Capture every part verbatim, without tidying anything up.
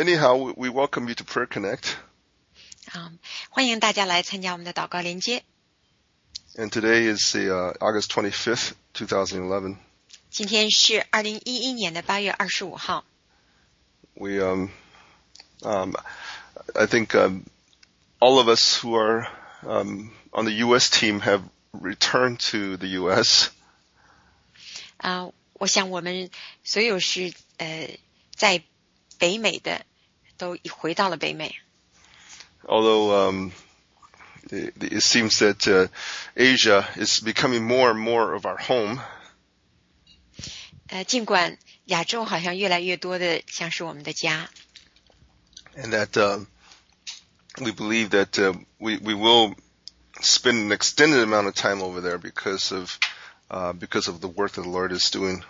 anyhow, we, we welcome you to Prayer Connect. 啊，欢迎大家来参加我们的祷告连接。 And today is the uh, August twenty-fifth, twenty eleven. 今天是二零一一年的八月二十五号。 We um um I think um, all of us who are um, on the U S team have returned to the U S. 啊、uh, 我想我们所有是呃在北美的都回到了北美。 Although um, it, it seems that uh, Asia is becoming more and more of our home. 呃，尽管亚洲好像越来越多的像是我们的家。 And that uh, we believe that uh, we we will spend an extended amount of time over there because of uh, because of the work that the Lord is doing.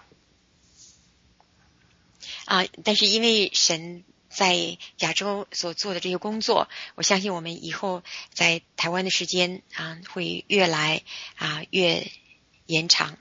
啊，但是因为神在亚洲所做的这些工作，我相信我们以后在台湾的时间啊会越来啊越延长。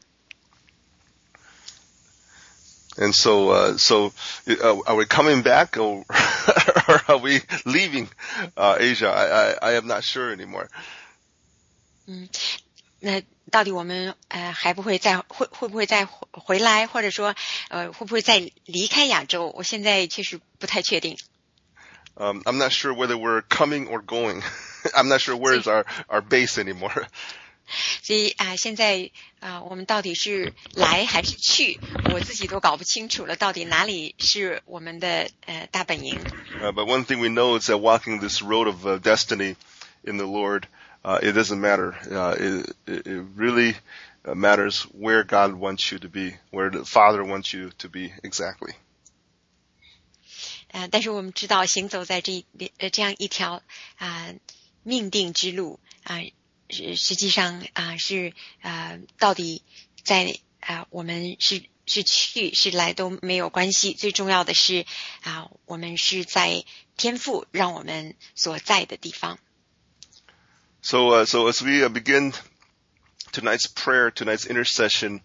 And so, uh, so uh, are we coming back or, or are we leaving uh, Asia? I, I, I am not sure anymore. 嗯，那到底我们呃还不会再会会不会再回来，或者说呃会不会再离开亚洲？我现在确实不太确定。 Um, I'm not sure whether we're coming or going. I'm not sure where is our, our base anymore. 所以啊、呃，现在啊、呃，我们到底是来还是去，我自己都搞不清楚了。到底哪里是我们的呃大本营？ Uh, but one thing we know is that walking this road of uh, destiny in the Lord, uh, it doesn't matter. Uh, it, it really matters where God wants you to be, where the Father wants you to be exactly. 呃，但是我们知道，行走在这呃这样一条啊、呃、命定之路啊。呃实际上啊、呃、是呃到底在啊、呃、我们是是去是来都没有关系，最重要的是啊、呃、我们是在天父让我们所在的地方。 So uh, so as we uh, begin tonight's prayer, tonight's intercession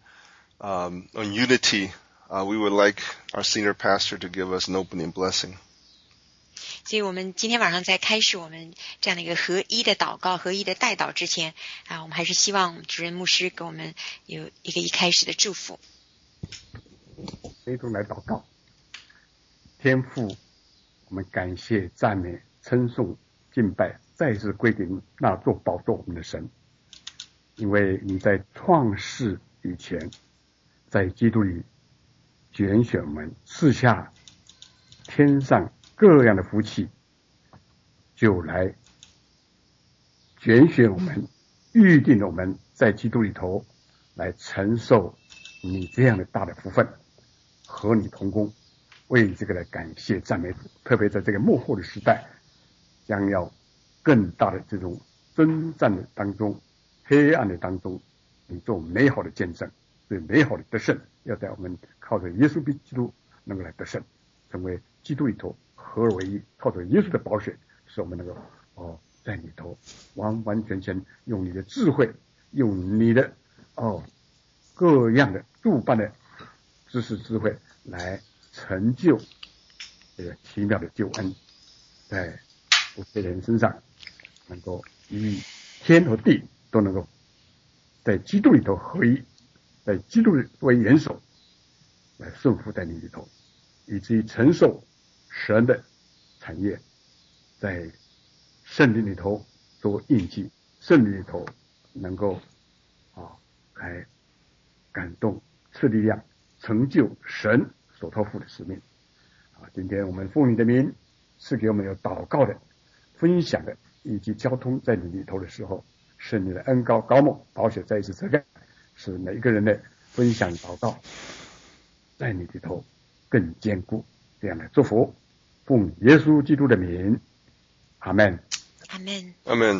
um, on unity, uh, we would like our senior pastor to give us an opening blessing. 所以我们今天晚上在开始我们这样的一个合一的祷告、合一的代祷之前啊，我们还是希望主任牧师给我们有一个一开始的祝福。 一同来祷告。天父，我们感谢、赞美、称颂、敬拜，再次归给那座宝座我们的神，因为你在创世以前，在基督里拣选我们，赐下天上各样的福气，就来拣选我们，预定我们在基督里头来承受你这样的大的福分，和你同工，为这个来感谢赞美主。特别在这个末后的时代，将要更大的这种征战的当中，黑暗的当中，你做美好的见证，对美好的得胜，要在我们靠着耶稣基督能够来得胜，成为基督里头合而为一，靠着耶稣的宝血，使我们能够哦在里头完完全全用你的智慧，用你的哦各样的诸般的知识智慧来成就这个奇妙的救恩，在我们人身上能够与天和地都能够在基督里头合一，在基督为元首来顺服在你里头，以至于承受神的产业，在圣灵里头做印记，圣灵里头能够啊来感动、赐力量，成就神所托付的使命。啊，今天我们奉你的名赐给我们有祷告的、分享的以及交通在你里头的时候，圣灵的恩膏高莫宝血再一次遮盖，使每一个人的分享祷告在你里头更坚固。这样的祝福，奉耶稣基督的名，阿门。 阿门。 Amen.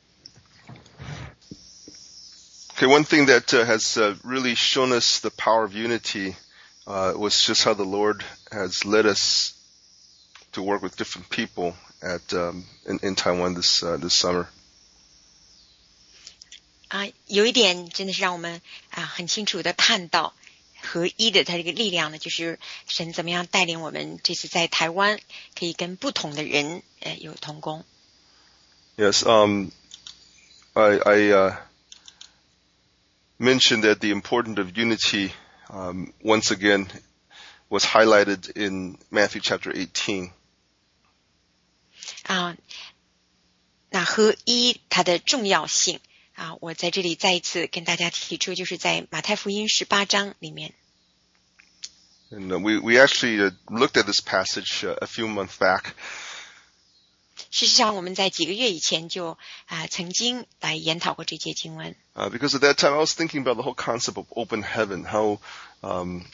Okay, one thing that uh, has uh, really shown us the power of unity uh, was just how the Lord has led us to work with different people at um, in, in Taiwan this uh, this summer. 啊，有一点真的是让我们啊很清楚的看到， 合一的它这个力量呢，就是神怎么样带领我们这次在台湾可以跟不同的人呃有同工。 Yes, um, I, I uh, mentioned that the importance of unity um, once again was highlighted in Matthew chapter eighteen. 啊，那合一它的重要性啊，我在这里再一次跟大家提出，就是在马太福音十八章里面。 And uh, we we actually uh, looked at this passage uh, a few months back. 事实上，我们在几个月以前就啊曾经来研讨过这节经文。 Uh, because at that time I was thinking about the whole concept of open heaven, how um,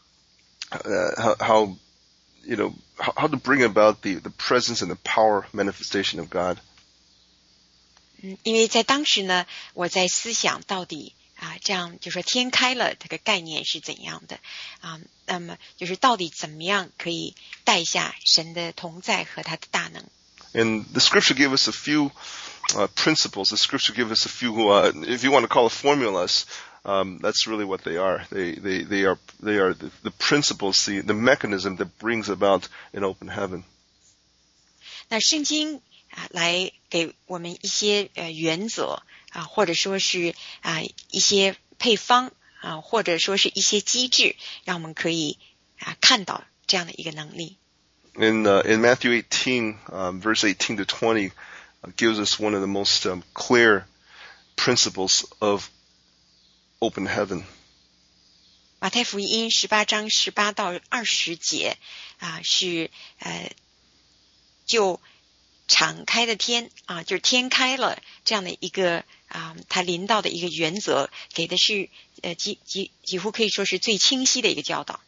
uh, how, how you know how, how to bring about the the presence and the power manifestation of God. 嗯，因为在当时呢，我在思想到底啊，这样就说天开了这个概念是怎样的啊？那么就是到底怎么样可以带下神的同在和他的大能？ And the scripture gave us a few uh, principles. The scripture gave us a few, uh, if you want to call it formulas, um, that's really what they are. They they they are they are the, the principles, the the mechanism that brings about an open heaven. 那圣经啊，来给我们一些呃原则啊，或者说是啊一些配方啊，或者说是一些机制，让我们可以啊看到这样的一个能力。 In uh, in Matthew eighteen, um, verse eighteen to twenty, uh, gives us one of the most um, clear principles of open heaven. 马太福音十八章十八到二十节啊，是呃就敞开的天啊，就是天开了这样的一个啊，他临到的一个原则，给的是呃几几几乎可以说是最清晰的一个教导。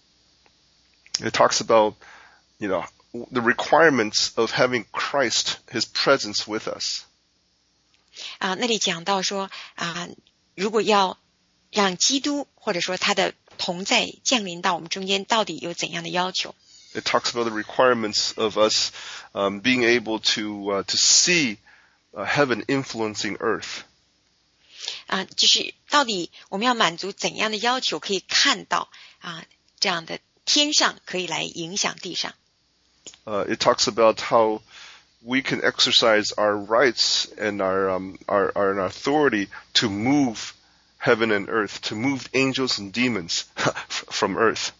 It talks about, you know, the requirements of having Christ, His presence with us. 啊，那里讲到说啊，如果要让基督或者说他的同在降临到我们中间，到底有怎样的要求？ It talks about the requirements of us um, being able to uh, to see uh, heaven influencing earth. 啊，就是到底我们要满足怎样的要求，可以看到啊这样的天上可以来影响地上。 Uh, it talks about how we can exercise our rights and our, um, our, our authority to move heaven and earth, to move angels and demons from earth.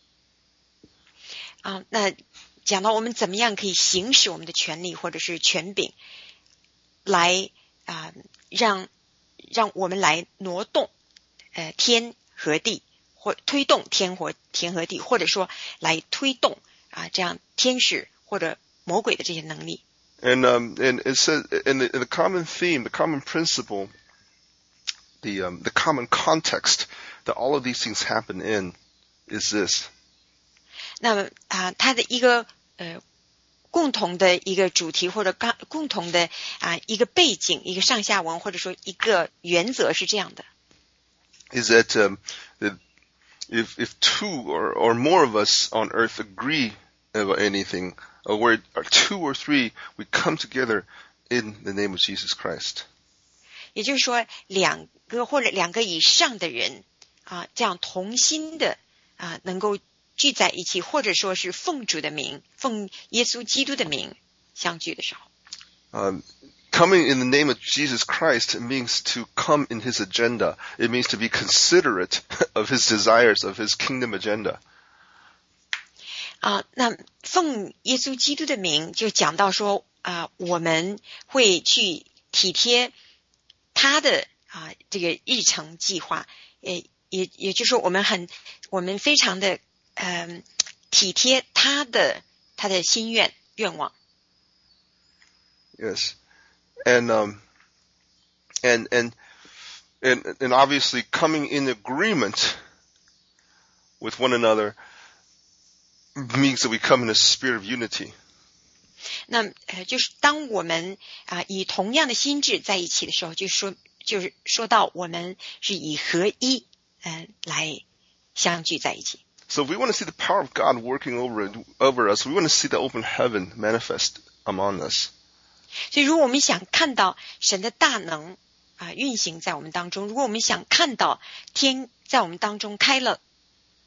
啊，那讲到我们怎么样可以行使我们的权利或者是权柄，来啊让让我们来挪动呃天和地，或推动天和天和地，或者说来推动啊这样天使或者魔鬼的这些能力。 And um, and it says, and the, the common theme, the common principle, the um, the common context that all of these things happen in is this. 那么啊，它的一个呃共同的一个主题或者共共同的啊一个背景，一个上下文或者说一个原则是这样的。 Is that um, that if if two or or more of us on earth agree about anything, or where two or three we come together in the name of Jesus Christ. 也就是说，两个或者两个以上的人啊，这样同心的啊，能够聚在一起，或者说是奉主的名，奉耶稣基督的名相聚的时候。 Um, coming in the name of Jesus Christ means to come in His agenda. It means to be considerate of His desires, of His kingdom agenda. 啊，那奉耶稣基督的名，就讲到说啊，我们会去体贴他的啊这个日程计划，也也也就是说，我们很我们非常的嗯、呃、体贴他的他的心愿愿望。 Yes, and um and and and and obviously coming in agreement with one another means that we come in a spirit of unity. 那呃，就是当我们啊、呃、以同样的心智在一起的时候，就说就是说到我们是以合一呃来相聚在一起。 So if we want to see the power of God working over over us, we want to see the open heaven manifest among us. 所以，如果我们想看到神的大能啊、呃、运行在我们当中，如果我们想看到天在我们当中开了，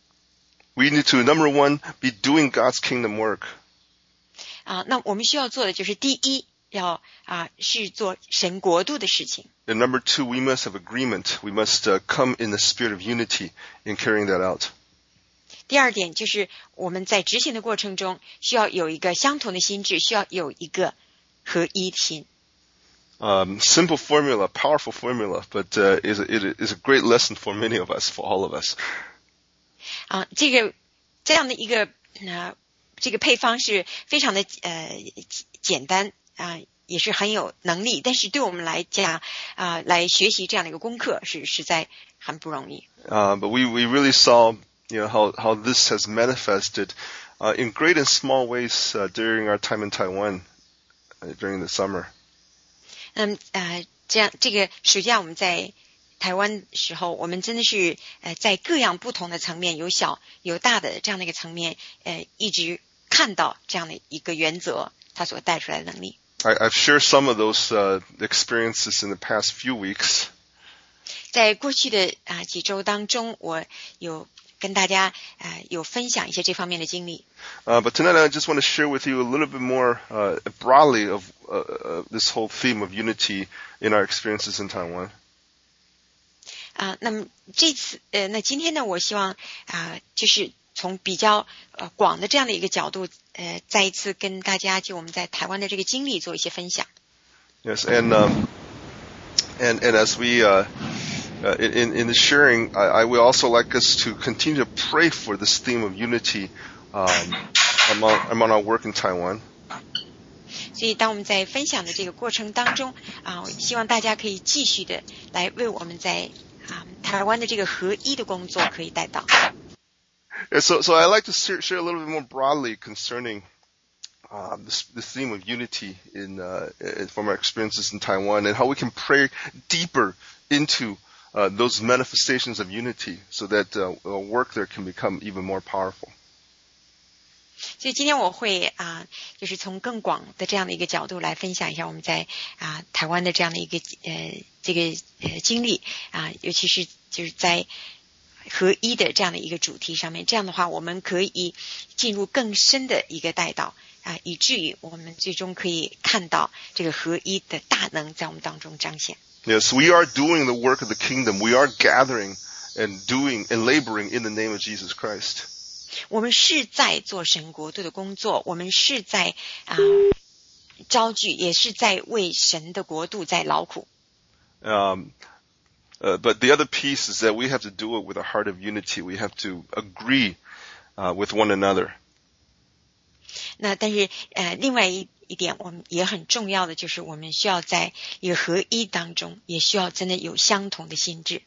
we need to, number one, be doing God's kingdom work. 啊，那我们需要做的就是第一，要啊是做神国度的事情。 And number two, we must have agreement. We must uh, come in the spirit of unity in carrying that out. 第二点就是我们在执行的过程中需要有一个相同的心智，需要有一个合一心。 Um, simple formula, powerful formula, but uh, is, it is a great lesson for many of us, for all of us. 啊，这个这样的一个呃这个配方是非常的呃简单啊，也是很有能力，但是对我们来讲啊，来学习这样的一个功课是实在很不容易。 Uh, but we we really saw, you know, how how this has manifested uh, in great and small ways uh, during our time in Taiwan uh, during the summer. 嗯呃，这样这个暑假我们在台湾时候，我们真的是呃在各样不同的层面，有小有大的这样的一个层面，呃一直看到这样的一个原则，它所带出来的能力。 I, I've shared some of those uh, experiences in the past few weeks. 在过去的啊、呃、几周当中，我有跟大家啊、呃、有分享一些这方面的经历。 Uh, but tonight I just want to share with you a little bit more uh, broadly of uh, uh, this whole theme of unity in our experiences in Taiwan. 啊、呃，那么这次呃，那今天呢，我希望啊、呃，就是从比较呃广的这样的一个角度，呃，再一次跟大家就我们在台湾的这个经历做一些分享。 Yes, and um, and and as we uh, uh, in in the sharing, I, I would also like us to continue to pray for this theme of unity um, among among our work in Taiwan. 所以当我们在分享的这个过程当中啊、呃，希望大家可以继续的来为我们在啊、呃、台湾的这个合一的工作可以带到。 Yeah, so so I like to share, share a little bit more broadly concerning uh, this this theme of unity in uh, from our experiences in Taiwan and how we can pray deeper into uh, those manifestations of unity so that uh, our work there can become even more powerful. 所以今天我会啊、呃，就是从更广的这样的一个角度来分享一下我们在啊、呃、台湾的这样的一个呃这个呃经历啊、呃，尤其是就是在合一的这样的一个主题上面，这样的话我们可以进入更深的一个带导啊、呃，以至于我们最终可以看到这个合一的大能在我们当中彰显。 Yes, we are doing the work of the kingdom. We are gathering and doing and laboring in the name of Jesus Christ. 我们是在做神国度的工作，我们是在啊、呃、招聚，也是在为神的国度在劳苦。 Um, uh, but the other piece is that we have to do it with a heart of unity. We have to agree uh, with one another. 那但是呃，另外一一点，我们也很重要的就是我们需要在一个合一当中，也需要真的有相同的心智。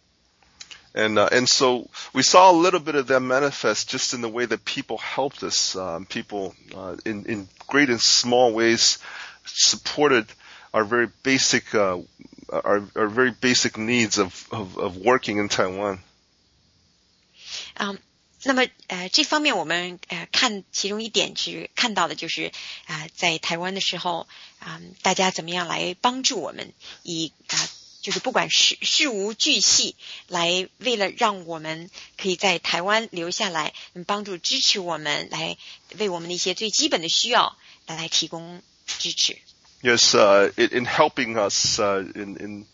And uh, and so we saw a little bit of that manifest just in the way that people helped us. Um, people uh, in in great and small ways supported our very basic uh, our our very basic needs of of, of working in Taiwan. 嗯，那么呃这方面我们呃看其中一点是看到的就是啊、呃、在台湾的时候啊、呃、大家怎么样来帮助我们以啊。呃就是不管事事无巨细，来为了让我们可以在台湾留下来，帮助支持我们，来为我们的一些最基本的需要来提供支持。 Yes, uh, in, in helping us, uh, in, in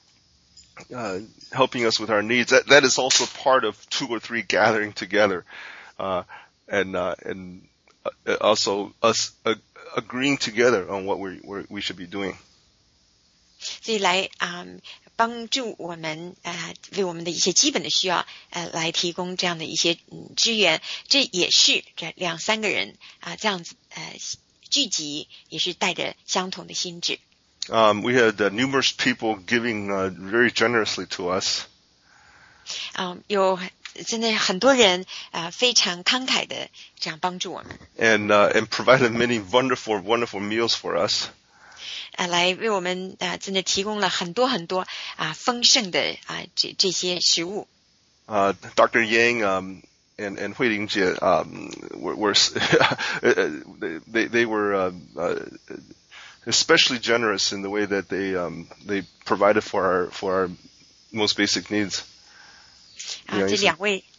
uh, helping us with our needs, that, that is also part of two or three gathering together, uh, and uh, and also us uh, agreeing together on what we we should be doing. 所以来啊、嗯、帮助我们啊、呃、为我们的一些基本的需要呃来提供这样的一些嗯支援，这也是这两三个人啊、呃、这样子呃聚集，也是带着相同的心智。 Um, we had uh, numerous people giving uh, very generously to us. 啊、呃，有真的很多人啊、呃、非常慷慨的这样帮助我们。 And uh, and provided many wonderful wonderful meals for us. 啊，来为我们啊，真的提供了很多很多啊丰盛的啊这这些食物。 Uh, Doctor Yang um, and and Hui Lingjie um, were, were they they were uh, uh, especially generous in the way that they um, they provided for our for our most basic needs. 啊，这两位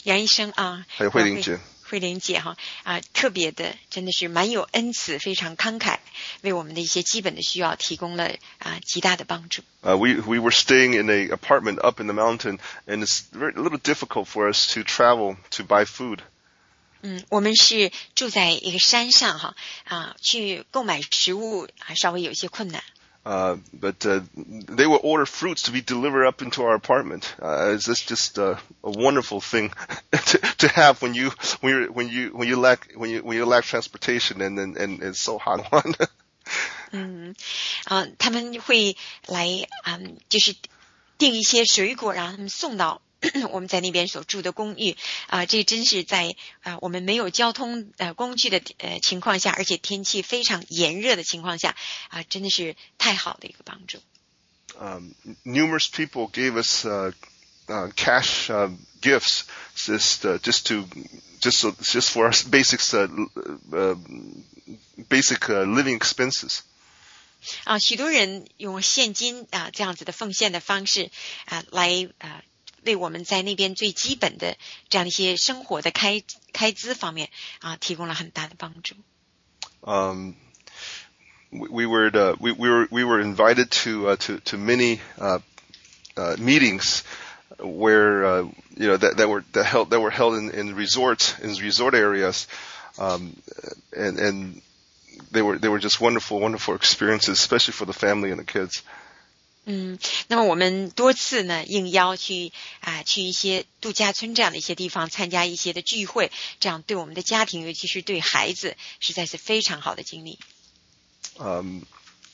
杨医生啊， 还有慧玲姐。 慧玲姐哈啊，特别的真的是蛮有恩慈，非常慷慨，为我们的一些基本的需要提供了啊极大的帮助。 Uh, we we were staying in a apartment up in the mountain, and it's very a little difficult for us to travel to buy food. 嗯，我们是住在一个山上哈啊，去购买食物还稍微有一些困难。 Uh, but uh, they will order fruits to be delivered up into our apartment. Uh, it's just uh, a wonderful thing to, to have when you when you when you when you lack when you when you lack transportation and and, and it's so hot one. 嗯，啊，他们会来嗯，就是订一些水果，然后他们送到我们在那边所住的公寓啊，这真是在啊我们没有交通呃工具的呃情况下，而且天气非常炎热的情况下啊，真的是太好的一个帮助。 Um, numerous people gave us uh, uh, cash uh, gifts just uh, just to just so, just for our basics uh, uh, basic uh, living expenses. 啊，许多人用现金啊这样子的奉献的方式啊来啊。为我们在那边最基本的这样一些生活的开开支方面啊，提供了很大的帮助。 Um, we, we were uh, we, we were we were invited to uh, to to many uh, uh, meetings where uh, you know that that were that held that were held in, in resorts in resort areas, um, and and they were they were just wonderful wonderful experiences, especially for the family and the kids. 嗯，那么我们多次呢应邀去啊去一些度假村这样的一些地方参加一些的聚会，这样对我们的家庭，尤其是对孩子，实在是非常好的经历。 Um,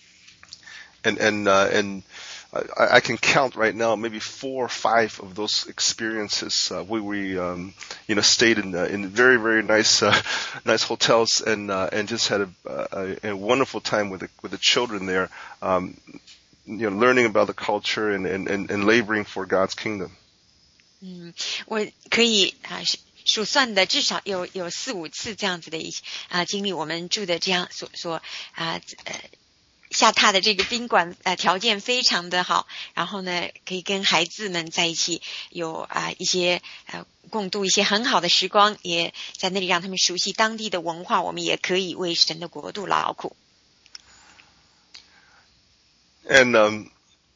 and and uh, and I, I can count right now maybe four or five of those experiences uh, where we um, you know stayed in uh, in very very nice uh, nice hotels and uh, and just had a, a, a wonderful time with the with the children there. Um, You know, learning about the culture and, and, and, and laboring for God's kingdom. 嗯，我可以啊数算的至少有有四五次这样子的一啊经历。我们住的这样所所啊呃下榻的这个宾馆呃条件非常的好，然后呢可以跟孩子们在一起有啊一些呃共度一些很好的时光，也在那里让他们熟悉当地的文化，我们也可以为神的国度劳苦。 And um,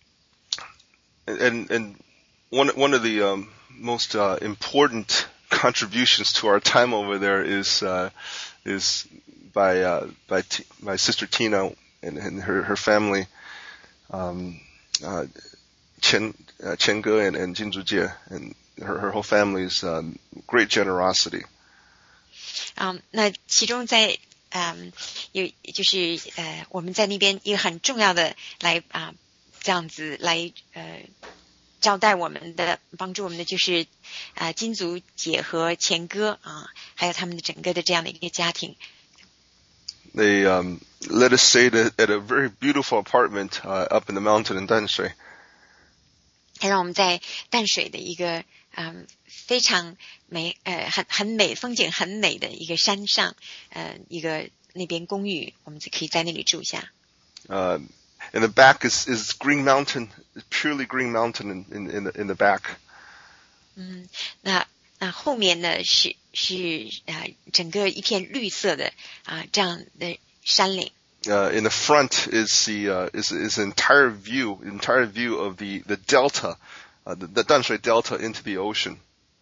and and one one of the um, most uh, important contributions to our time over there is uh, is by uh, by T- my sister Tina and, and her her family, um, uh, Chen uh, Chen Ge and, and Jin Zhujie and her her whole family's um, great generosity. 嗯，那其中在嗯，有就是呃，我们在那边一个很重要的来啊、呃，这样子来呃招待我们的、帮助我们的就是啊、呃、金祖姐和钱哥啊，还有他们的整个的这样的一个家庭。 They um, let us stay at, at a very beautiful apartment uh, up in the mountain in Danshui. 还让我们在淡水的一个嗯非常美呃很很美风景很美的一个山上呃一个那边公寓，我们就可以在那里住下。 Uh, in the back is is Green Mountain, purely Green Mountain in in in the, in the back. 嗯，那那后面呢是是啊、呃、整个一片绿色的啊、呃、这样的山岭。 Uh, in the front is the uh, is is an entire view, entire view of the the delta, uh, the, the Danshui Delta into the ocean.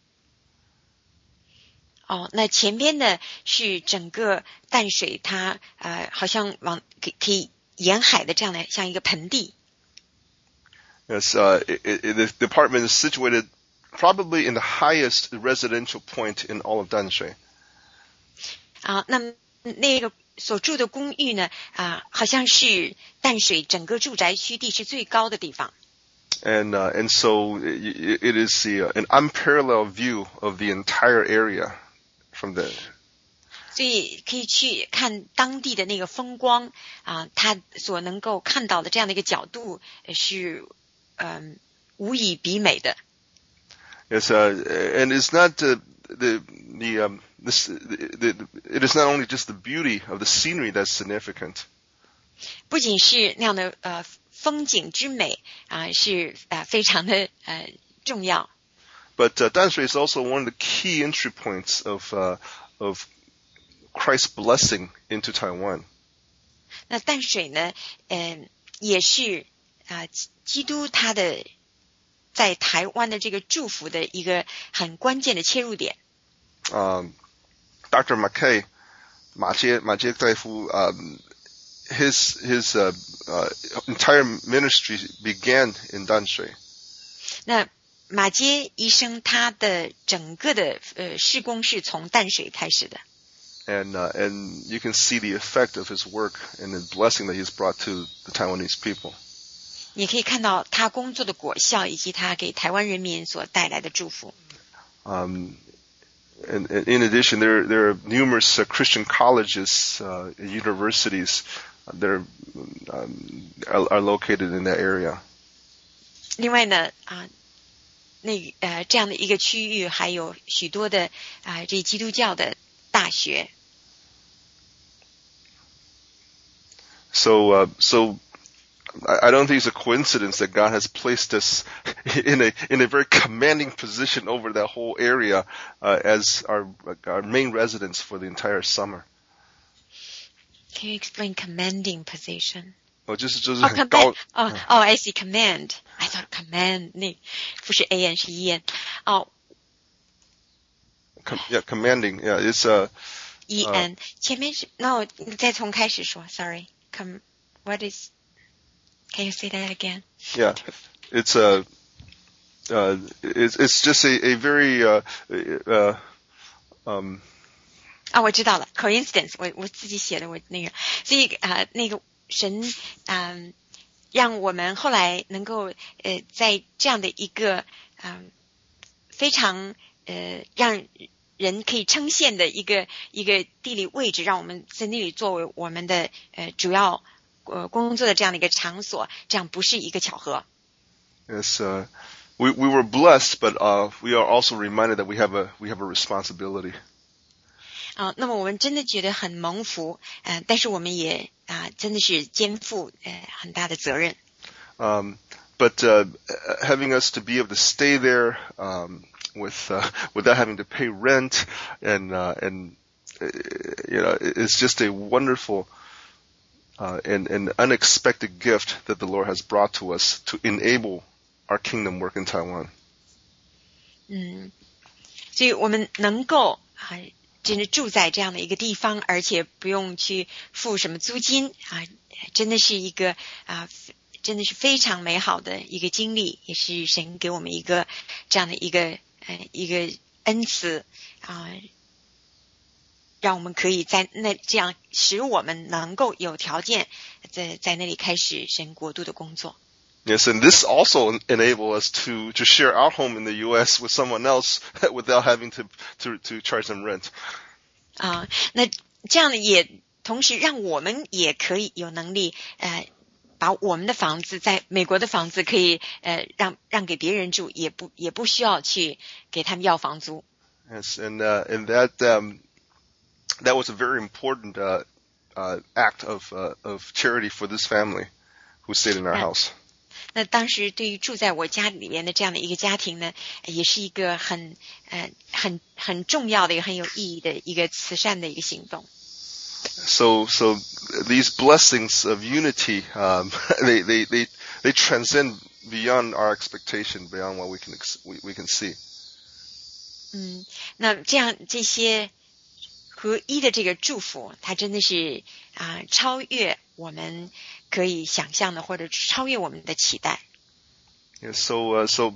哦，那前边的是整个淡水，它呃好像往可可以沿海的这样的像一个盆地。 Yes, uh, it, it, the apartment is situated probably in the highest residential point in all of Danshui. 啊，那么那个所住的公寓呢，啊，好像是淡水整个住宅区地势最高的地方。 And uh, and so it, it is the, uh, an unparalleled view of the entire area from the. 所以可以去看当地的那个风光啊，它所能够看到的这样的一个角度是嗯无以比美的。 Yes, uh, and it's not the the the um this the, the it is not only just the beauty of the scenery that's significant. 不仅是那样的呃风景之美啊，是啊非常的呃重要。 But uh, 淡水 is also one of the key entry points of uh, of Christ's blessing into Taiwan. 那淡水呢，嗯、呃，也是啊、呃，基督他的在台湾的这个祝福的一个很关键的切入点。 Um, Doctor McKay, 马街马街大夫 um, his his uh, uh, entire ministry began in 淡水。 那马街医生他的整个的呃事工是从淡水开始的。 And uh, and you can see the effect of his work and the blessing that he's brought to the Taiwanese people. 你可以看到他工作的果效，以及他给台湾人民所带来的祝福。 Um, and, and in addition, there there are numerous uh, Christian colleges, uh, universities that are, um, are are located in that area. 另外呢，啊，那呃这样的一个区域，还有许多的啊这基督教的大学。 So uh, so. I don't think it's a coincidence that God has placed us in a in a very commanding position over that whole area uh, as our our main residence for the entire summer. Can you explain commanding position? 哦，就是就是很高。 哦哦哦 I see command. I thought command 那不是 a n 是 e n 哦。 Yeah, commanding. Yeah, it's a. e n 前面是 no， 你再从开始说。Sorry. Com what is?Can you say that again? Yeah, it's a, uh, it's it's just a a very uh uh um. 啊，我知道了 ，coincidence， 我我自己写的，我那个，所以啊、呃，那个神嗯、呃，让我们后来能够呃，在这样的一个嗯、呃、非常呃让人可以称羡的一个一个地理位置，让我们在那里作为我们的呃主要。呃，工作的这样的一个场所，这样不是一个巧合。 Yes, uh, we we were blessed, but uh, we are also reminded that we have a we have a responsibility. 啊、呃，那么我们真的觉得很蒙福，呃，但是我们也啊、呃，真的是肩负呃很大的责任。 Um, but uh, having us to be able to stay there um, with uh, without having to pay rent and uh, and you know, it's just a wonderful. Uh, and an unexpected gift that the Lord has brought to us to enable our kingdom work in Taiwan. 嗯，所以我们能够啊，真的住在这样的一个地方，而且不用去付什么租金啊，真的是一个啊，真的是非常美好的一个经历，也是神给我们一个这样的一个呃一个恩赐啊。让我们可以在那这样使我们能够有条件在在那里开始神国度的工作。 Yes, and this also enable us to to share our home in the U S with someone else without having to to to charge them rent. 啊，那这样的也同时让我们也可以有能力呃把我们的房子在美国的房子可以呃让让给别人住，也不也不需要去给他们要房租。 Yes, and uh, and that um that was a very important uh, uh, act of uh, of charity for this family who stayed in our house. 那当时对于住在我家里面的这样的一个家庭呢，也是一个很呃很很重要的一个很有意义的一个慈善的一个行动。 So so these blessings of unity, um, they they they they transcend beyond our expectation, beyond what we can we we can see. 嗯，那这样这些。合一的这个祝福，它真的是啊、呃、超越我们可以想象的，或者超越我们的期待。 Yeah, so uh, so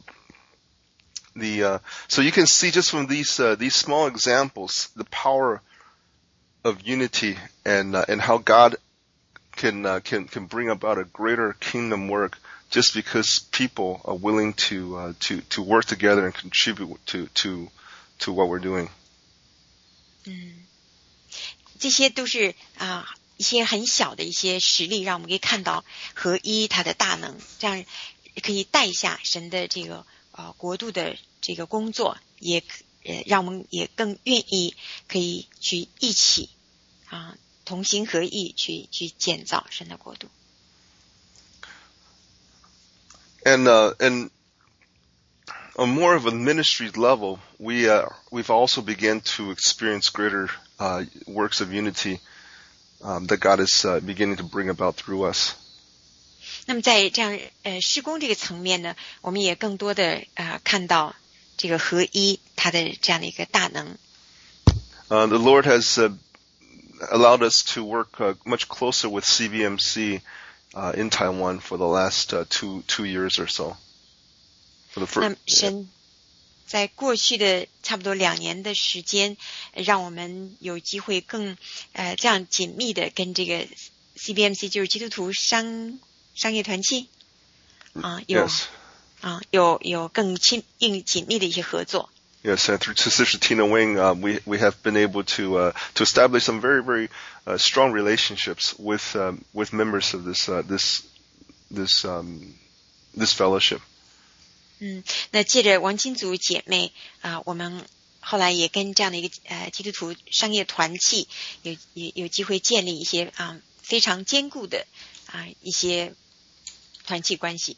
the uh, so you can see just from these uh, these small examples the power of unity and uh, and how God can uh, can can bring about a greater kingdom work just because people are willing to uh, to to work together and contribute to to to what we're doing. 嗯。这些都是啊、呃、一些很小的一些实例，让我们可以看到合一它的大能，这样可以带下神的这个呃国度的这个工作，也呃让我们也更愿意可以去一起啊、呃、同心合意去去建造神的国度。 And uh, and on more of a ministry level, we uh, we've also begun to experience greater uh, works of unity um, that God is uh, beginning to bring about through us. 那么在这样呃事工这个层面呢，我们也更多的呃看到这个合一它的这样的一个大能。 Uh, the Lord has uh, allowed us to work uh, much closer with C V M C uh, in Taiwan for the last uh, two two years or so. For the first, 那神在过去的差不多两年的时间，让我们有机会更呃这样紧密的跟这个 C B M C 就是基督徒商商业团契啊、呃、有 Yes. 啊、呃、有有更亲硬紧密的一些合作。 Yes, uh, through Sister Tina Wing, uh, we we have been able to uh, to establish some very very uh, strong relationships with um, with members of this uh, this this um, this fellowship. 嗯，那借着王金祖姐妹啊、呃，我们后来也跟这样的一个呃基督徒商业团契有有有机会建立一些啊、呃、非常坚固的啊、呃、一些团契关系。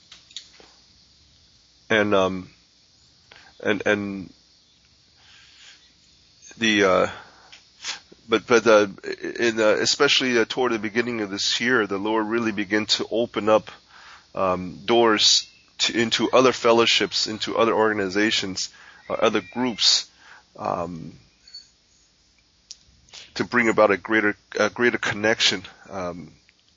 And um. And and the uh, but but uh, in uh, especially uh, toward the beginning of this year, the Lord really began to open up um, doors to, into other fellowships, into other organizations, uh, other groups, um, to bring about a greater a greater connection um,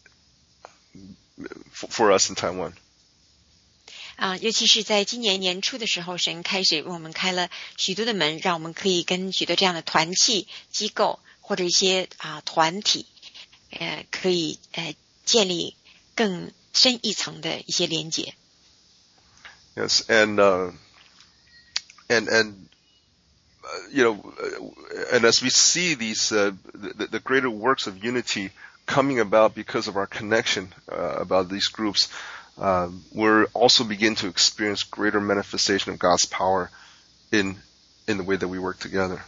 for, for us in Taiwan. 啊、呃，尤其是在今年年初的时候，神开始为我们开了许多的门，让我们可以跟许多这样的团契机构或者一些啊、呃、团体，呃，可以呃建立更深一层的一些连结。 Yes, and uh, and and uh, you know, and as we see these uh, the, the greater works of unity coming about because of our connection uh, about these groups. Uh, we're also begin to experience greater manifestation of God's power in in the way that we work together.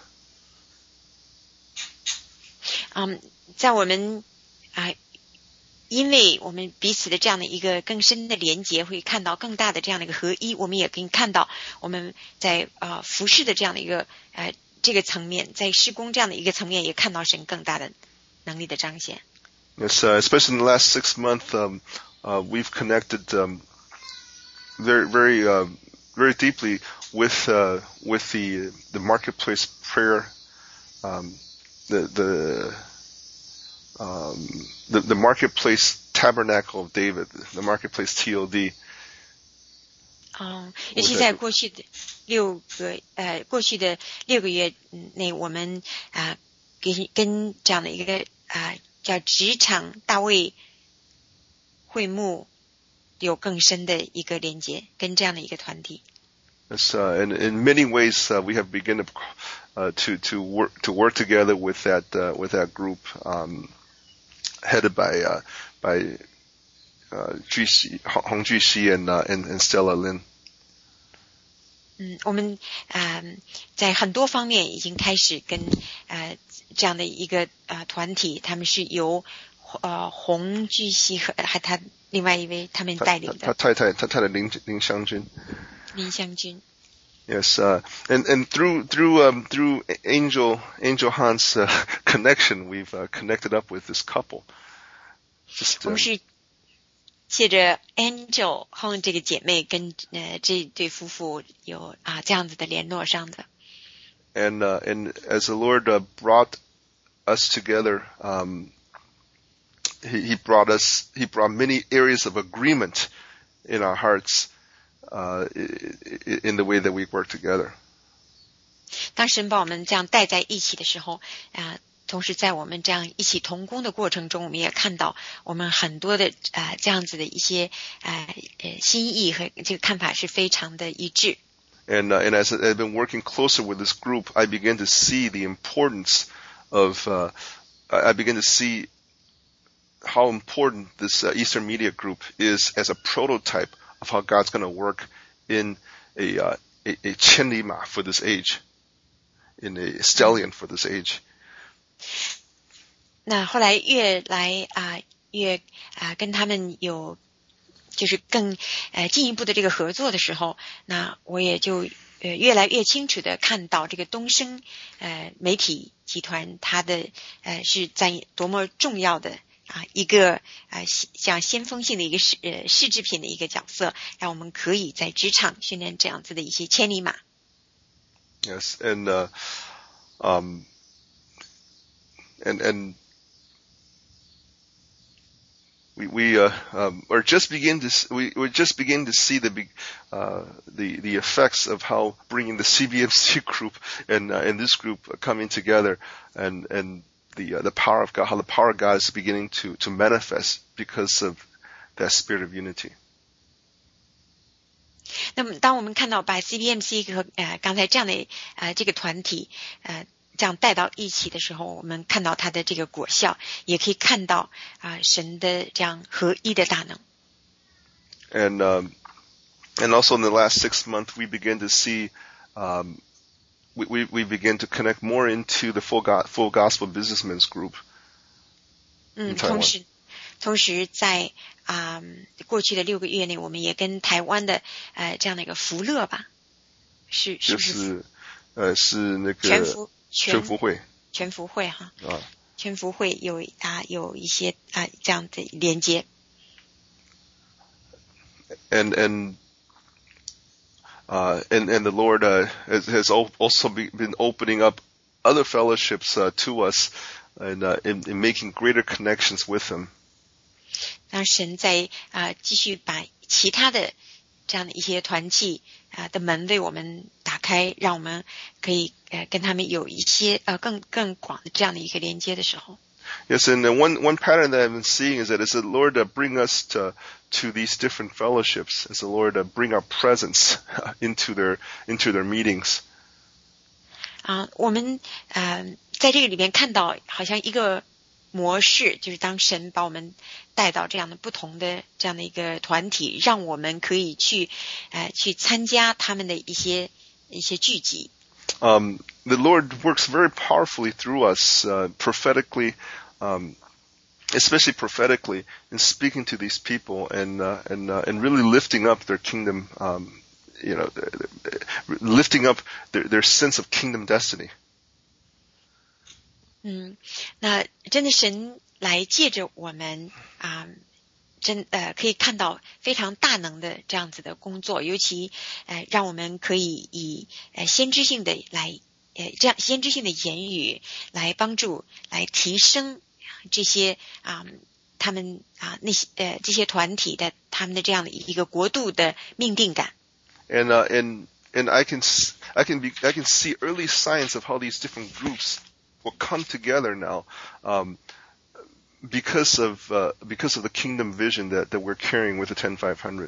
嗯，在我们啊、呃，因为我们彼此的这样的一个更深的连结，会看到更大的这样的一个合一。我们也可以看到我们在啊、呃、服事的这样的一个呃这个层面，在事工这样的一个层面，也看到神更大的能力的彰显。 Yes, uh, especially in the last six months. Um, Uh, we've connected um, very, very, uh, very deeply with uh, with the the marketplace prayer, um, the the, um, the the marketplace tabernacle of David, the marketplace T O D. 哦，尤其在过去的六个呃过去的六个月内，我们啊、呃、跟跟这样的一个啊、呃、叫职场大卫。会幕有更深的一个连接，跟这样的一个团体。 Yes, uh, and in many ways, uh, we have begun to uh, to to work to work together with that uh, with that group, um, headed by uh, by uh, Hong Juxi and, uh, and and Stella Lin. 嗯，我们呃在很多方面已经开始跟呃这样的一个呃团体，他们是由。呃，洪巨熙和还他另外一位他们带领的， 他太太他太太林林香君， 林香君。 Yes, uh, and and through through um, through Angel Angel Han's uh, connection, we've uh, connected up with this couple. Just, uh, 我们是借着 Angel Han 这个姐妹跟呃这对夫妇有啊这样子的联络上的。 And uh, and as the Lord uh, brought us together. Um, He, he brought us, he brought many areas of agreement in our hearts, uh, in the way that we work together. 当神把我们这样带在一起的时候，啊、呃，同时在我们这样一起同工的过程中，我们也看到我们很多的啊、呃、这样子的一些呃呃心意和这个看法是非常的一致。 And uh, and as I've been working closer with this group, I began to see the importance of, uh, I began to see how important this uh, Eastern Media Group is as a prototype of how God's going to work in a, uh, a, a Qianlima for this age, in a stallion for this age. 那后来越来啊、呃、越啊、呃、跟他们有就是更呃进一步的这个合作的时候，那我也就呃越来越清楚的看到这个东升呃媒体集团它的呃是在多么重要的啊一个啊像先锋性的一个试呃试制品的一个角色，让我们可以在职场训练这样子的一些千里马。 Yes, and uh, um, and and we we uh, um, are just begin to we we just begin to see the uh, the the effects of how bringing the C B M C group and uh, and this group coming together, and and the uh, the power of God, how the power of God is beginning to to manifest because of that spirit of unity. 那么当我们看到把 C B M C 和呃刚才这样的呃这个团体呃这样带到一起的时候，我们看到它的这个果效，也可以看到啊、呃、神的这样合一的大能。 And um, and also in the last six months, we begin to see um, we, we we begin to connect more into the full go, full gospel businessmen's group. 嗯，同时同时在啊、呃、过去的六个月内，我们也跟台湾的呃这样的一个福乐吧，是是不是？ 就是呃是那个全福全福会全福会哈啊， 全福会有啊有一些啊这样的连接。 And and uh and and the Lord uh, has, has also been opening up other fellowships uh, to us and uh, in, in making greater connections with Him. 让神在啊、呃、继续把其他的这样的一些团契啊、呃、的门为我们打开，让我们可以呃跟他们有一些呃更更广的这样的一个连接的时候。 Yes, and one one pattern that I've been seeing is that as the Lord uh, bring us to to these different fellowships, as the Lord uh, bring our presence into their into their meetings. 啊、呃，我们呃在这个里面看到好像一个模式，就是当神把我们带到这样的不同的这样的一个团体，让我们可以去呃去参加他们的一些一些聚集。 Um, the Lord works very powerfully through us, uh, prophetically, um, especially prophetically, in speaking to these people and uh, and uh, and really lifting up their kingdom, um, you know, lifting up their, their sense of kingdom destiny. 嗯，那真的神来借着我们啊、呃，真呃可以看到非常大能的这样子的工作，尤其呃让我们可以以呃先知性的来呃这样先知性的言语来帮助来提升这些啊、呃、他们啊、呃、那些呃这些团体的他们的这样的一个国度的命定感。 And uh, and and I can I can be I can see early signs of how these different groups will come together now, um, because of uh, because of the kingdom vision that, that we're carrying with the ten five hundred.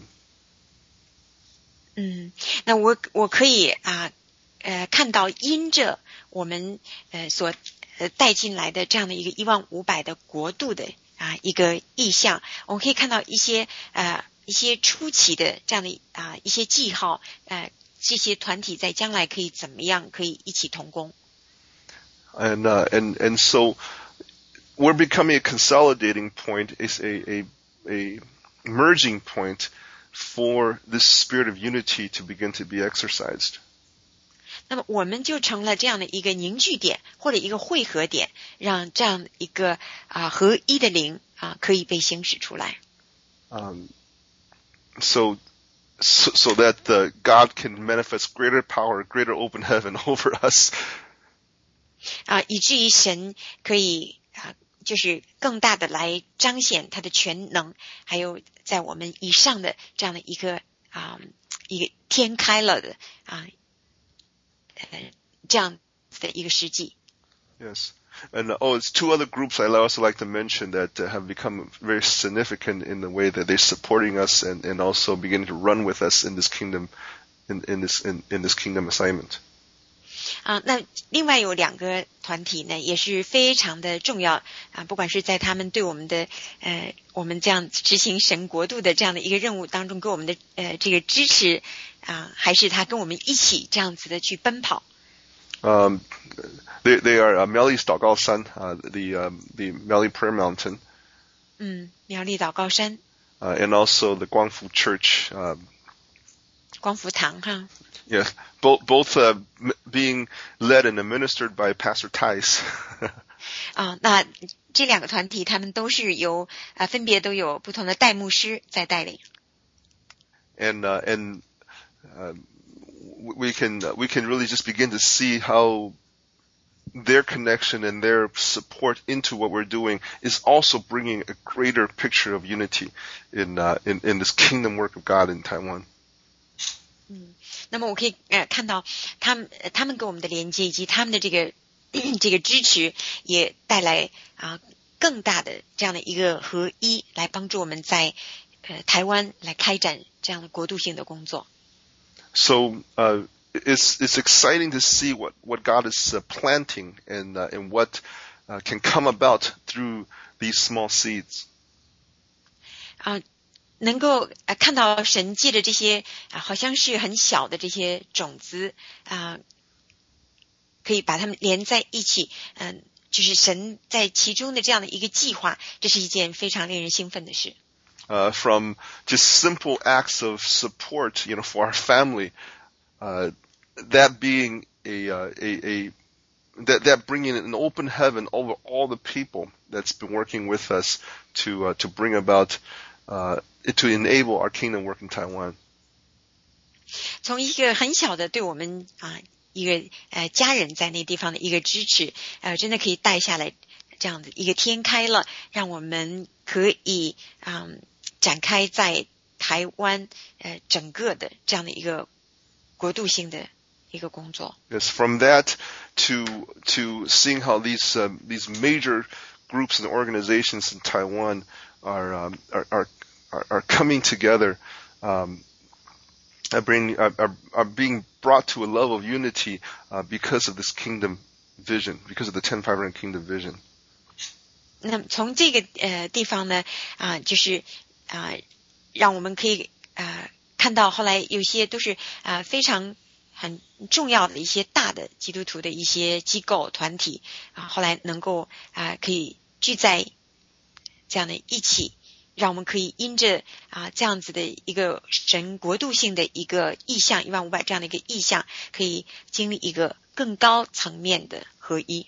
嗯，那我我可以啊呃看到因着我们呃所呃带进来的这样的一个一万五百的国度的啊一个意象，我们可以看到一些呃一些初期的这样的啊一些记号，呃这些团体在将来可以怎么样可以一起同工。 And uh, and and so we're becoming a consolidating point, is a, a a merging point for this spirit of unity to begin to be exercised. 那么我们就成了这样的一个凝聚点或者一个汇合点，让这样一个啊、呃、合一的灵啊、呃、可以被行使出来。 Um, so. So, so that uh, God can manifest greater power, greater open heaven over us. 啊，以至于神可以啊，就是更大的来彰显他的全能，还有在我们以上的这样的一个啊一个天开了的啊呃这样的一个实际。 Yes. And uh, oh, it's two other groups I also like to mention that uh, have become very significant in the way that they're supporting us and, and also beginning to run with us in this kingdom, in, in this in, in this kingdom assignment. 啊，那另外有两个团体呢，也是非常的重要啊，不管是在他们对我们的呃我们这样执行神国度的这样的一个任务当中给我们的呃这个支持啊，还是他跟我们一起这样子的去奔跑。 Um, they they are uh, Miaoli's 祷告山, uh, the um, the Miaoli Prayer Mountain. 嗯，苗栗祷告山。 uh, and also the Guangfu Church. Uh, 光福堂哈。 Yeah, both both uh, being led and administered by Pastor Tice. 啊，那这两个团体他们都是由啊分别都有不同的代牧师在带领。 And uh, and uh, we can uh, we can really just begin to see how their connection and their support into what we're doing is also bringing a greater picture of unity in uh, in in this kingdom work of God in Taiwan. 嗯，那么我可以呃看到他们他们跟我们的连接以及他们的这个这个支持，也带来啊更大的这样的一个合一，来帮助我们在呃台湾来开展这样的国度性的工作。 So uh, it's it's exciting to see what what God is uh, planting and uh, and what uh, can come about through these small seeds. 啊。能够呃看到神借着这些啊，好像是很小的这些种子啊，可以把它们连在一起，嗯，就是神在其中的这样的一个计划，这是一件非常令人兴奋的事。 Uh, from just simple acts of support, you know, for our family, uh, that being a, uh, a, a, that, that bringing an open heaven over all the people that's been working with us to, uh, to bring about, uh, to enable our kingdom work in Taiwan. 从一个很小的对我们啊一个呃家人在那地方的一个支持，呃，真的可以带下来这样的一个天开了，让我们可以嗯展开在台湾呃整个的这样的一个国度性的一个工作。 Yes, from that to to seeing how these uh, these major groups and organizations in Taiwan are um, are, are are coming together, um, are, bring, are, are being brought to a level of unity uh, because of this kingdom vision, because of the ten five hundred kingdom vision. 那么从这个呃地方呢啊、呃，就是啊、呃，让我们可以啊、呃、看到后来有些都是啊、呃、非常很重要的一些大的基督徒的一些机构团体啊、呃，后来能够啊、呃、可以聚在这样的一起。让我们可以因着啊这样子的一个神国度性的一个意象一万五百这样的一个意象，可以经历一个更高层面的合一。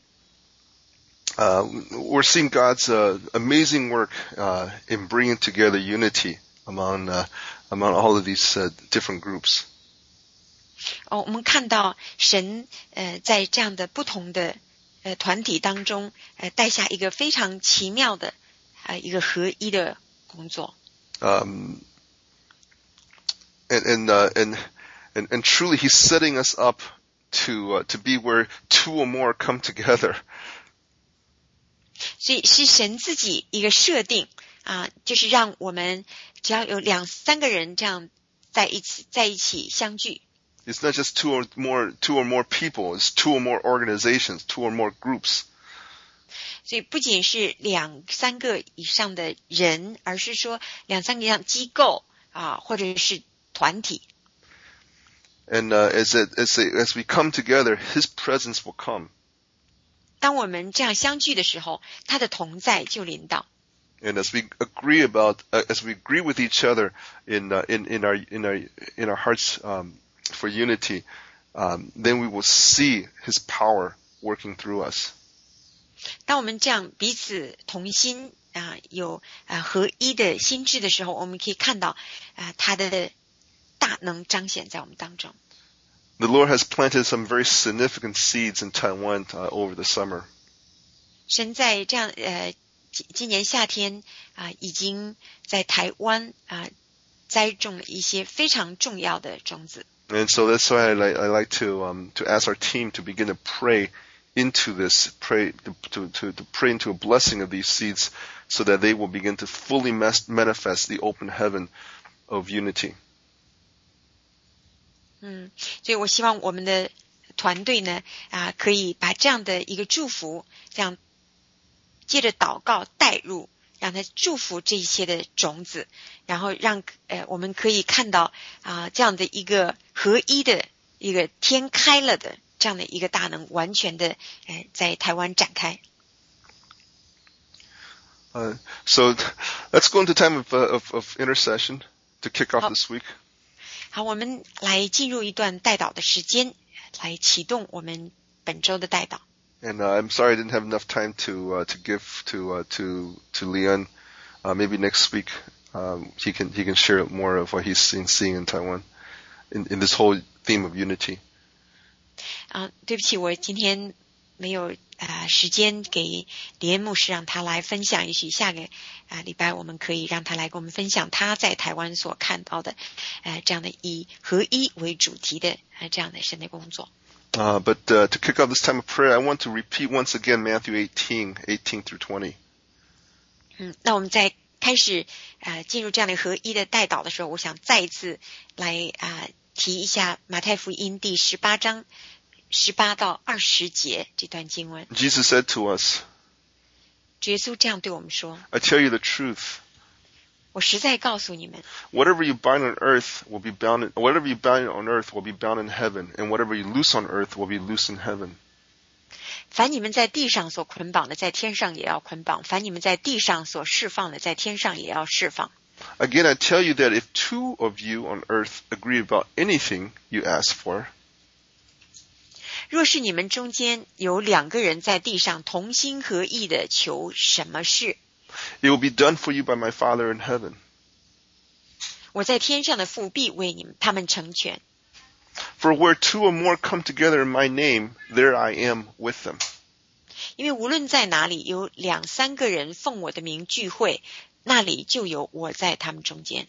Uh, we're seeing God's uh, amazing work uh, in bringing together unity among uh, among all of these uh, different groups. 哦，我们看到神呃在这样的不同的呃团体当中，呃带下一个非常奇妙的啊、呃、一个合一的。工作 um, and and, uh, and and and truly he's setting us up to uh, to be where two or more come together. 所以是神自己一个设定啊，就是让我们只要有两三个人这样在一起在一起相聚。 It's not just two or more two or more people, it's two or more organizations, two or more groups. 所以不仅是两三个以上的人，而是说两三个以上机构啊，或者是团体。 And uh, as it, as it, as we come together, His presence will come. 当我们这样相聚的时候，他的同在就临到。 And as we agree about, uh, as we agree with each other in uh, in in our in our in our hearts um, for unity, um, then we will see His power working through us. 当我们这样彼此同心啊，有啊合一的心智的时候，我们可以看到啊他的大能彰显在我们当中。 The Lord has planted some very significant seeds in Taiwan uh, over the summer. 神在这样呃今年夏天啊，已经在台湾啊栽种了一些非常重要的种子。 And so that's why I like, I like to um, to ask our team to begin to pray into this, pray to, to, to pray into a blessing of these seeds so that they will begin to fully manifest the open heaven of unity. 嗯，所以我希望我们的团队呢啊，可以把这样的一个祝福，这样借着祷告带入，让他祝福这一些的种子，然后让呃我们可以看到啊这样的一个合一的一个天开了的。这样的一个大能完全的呃在台湾展开。 Uh, so Let's go into time of, uh, of, of intercession to kick off this week. 好，我们来进入一段代祷的时间，来启动我们本周的代祷。 And uh, I'm sorry I didn't have enough time to uh, to give to uh, to to Leon. Uh, maybe next week um, he can he can share more of what he's seeing, seeing in Taiwan in, in this whole theme of unity. 啊，对不起，我今天没有呃时间给李恩牧师让他来分享，也许下个啊礼拜我们可以让他来跟我们分享他在台湾所看到的呃这样的以合一为主题的呃这样的神的工作。 Uh, but uh, to kick off this time of prayer, I want to repeat once again Matthew eighteen, eighteen through twenty. 嗯，那我们在开始呃进入这样的合一的代祷的时候，我想再一次来啊、呃、提一下马太福音第十八章十八到二十节这段经文。 Jesus said to us, 耶稣这样对我们说 I tell you the truth. 我实在告诉你们 Whatever you bind on earth will be bound in, whatever you bind on earth will be bound in heaven, and whatever you loose on earth will be loose in heaven. 凡你们在地上所捆绑的，在天上也要捆绑；凡你们在地上所释放的，在天上也要释放。 Again, I tell you that if two of you on earth agree about anything you ask for, 若是你们中间有两个人在地上同心合意的求什么事， it will be done for you by my Father in heaven. 我在天上的父必为你们他们成全。 For where two or more come together in my name, there I am with them. 因为无论在哪里有两三个人奉我的名聚会，那里就有我在他们中间。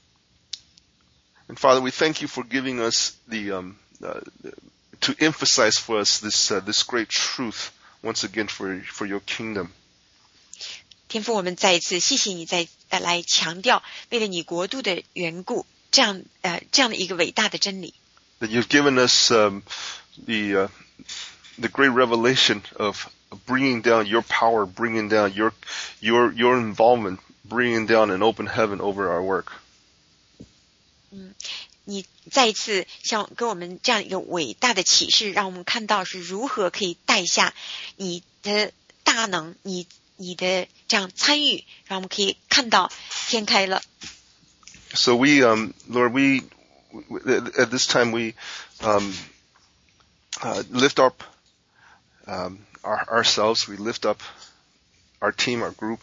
And Father, we thank you for giving us the um, uh, to emphasize for us this uh, this great truth once again for for your kingdom. 天父，我们再一次谢谢你再呃来强调，为了你国度的缘故，这样呃这样的一个伟大的真理。 That you've given us um, the uh, the great revelation of bringing down your power, bringing down your your your involvement, bringing down an open heaven over our work. 嗯，你再一次像给我们这样一个伟大的启示，让我们看到是如何可以带下你的大能，你你的这样参与，让我们可以看到天开了。 So we, um, Lord, we at this time we um, uh, lift up um, our, ourselves. We lift up our team, our group.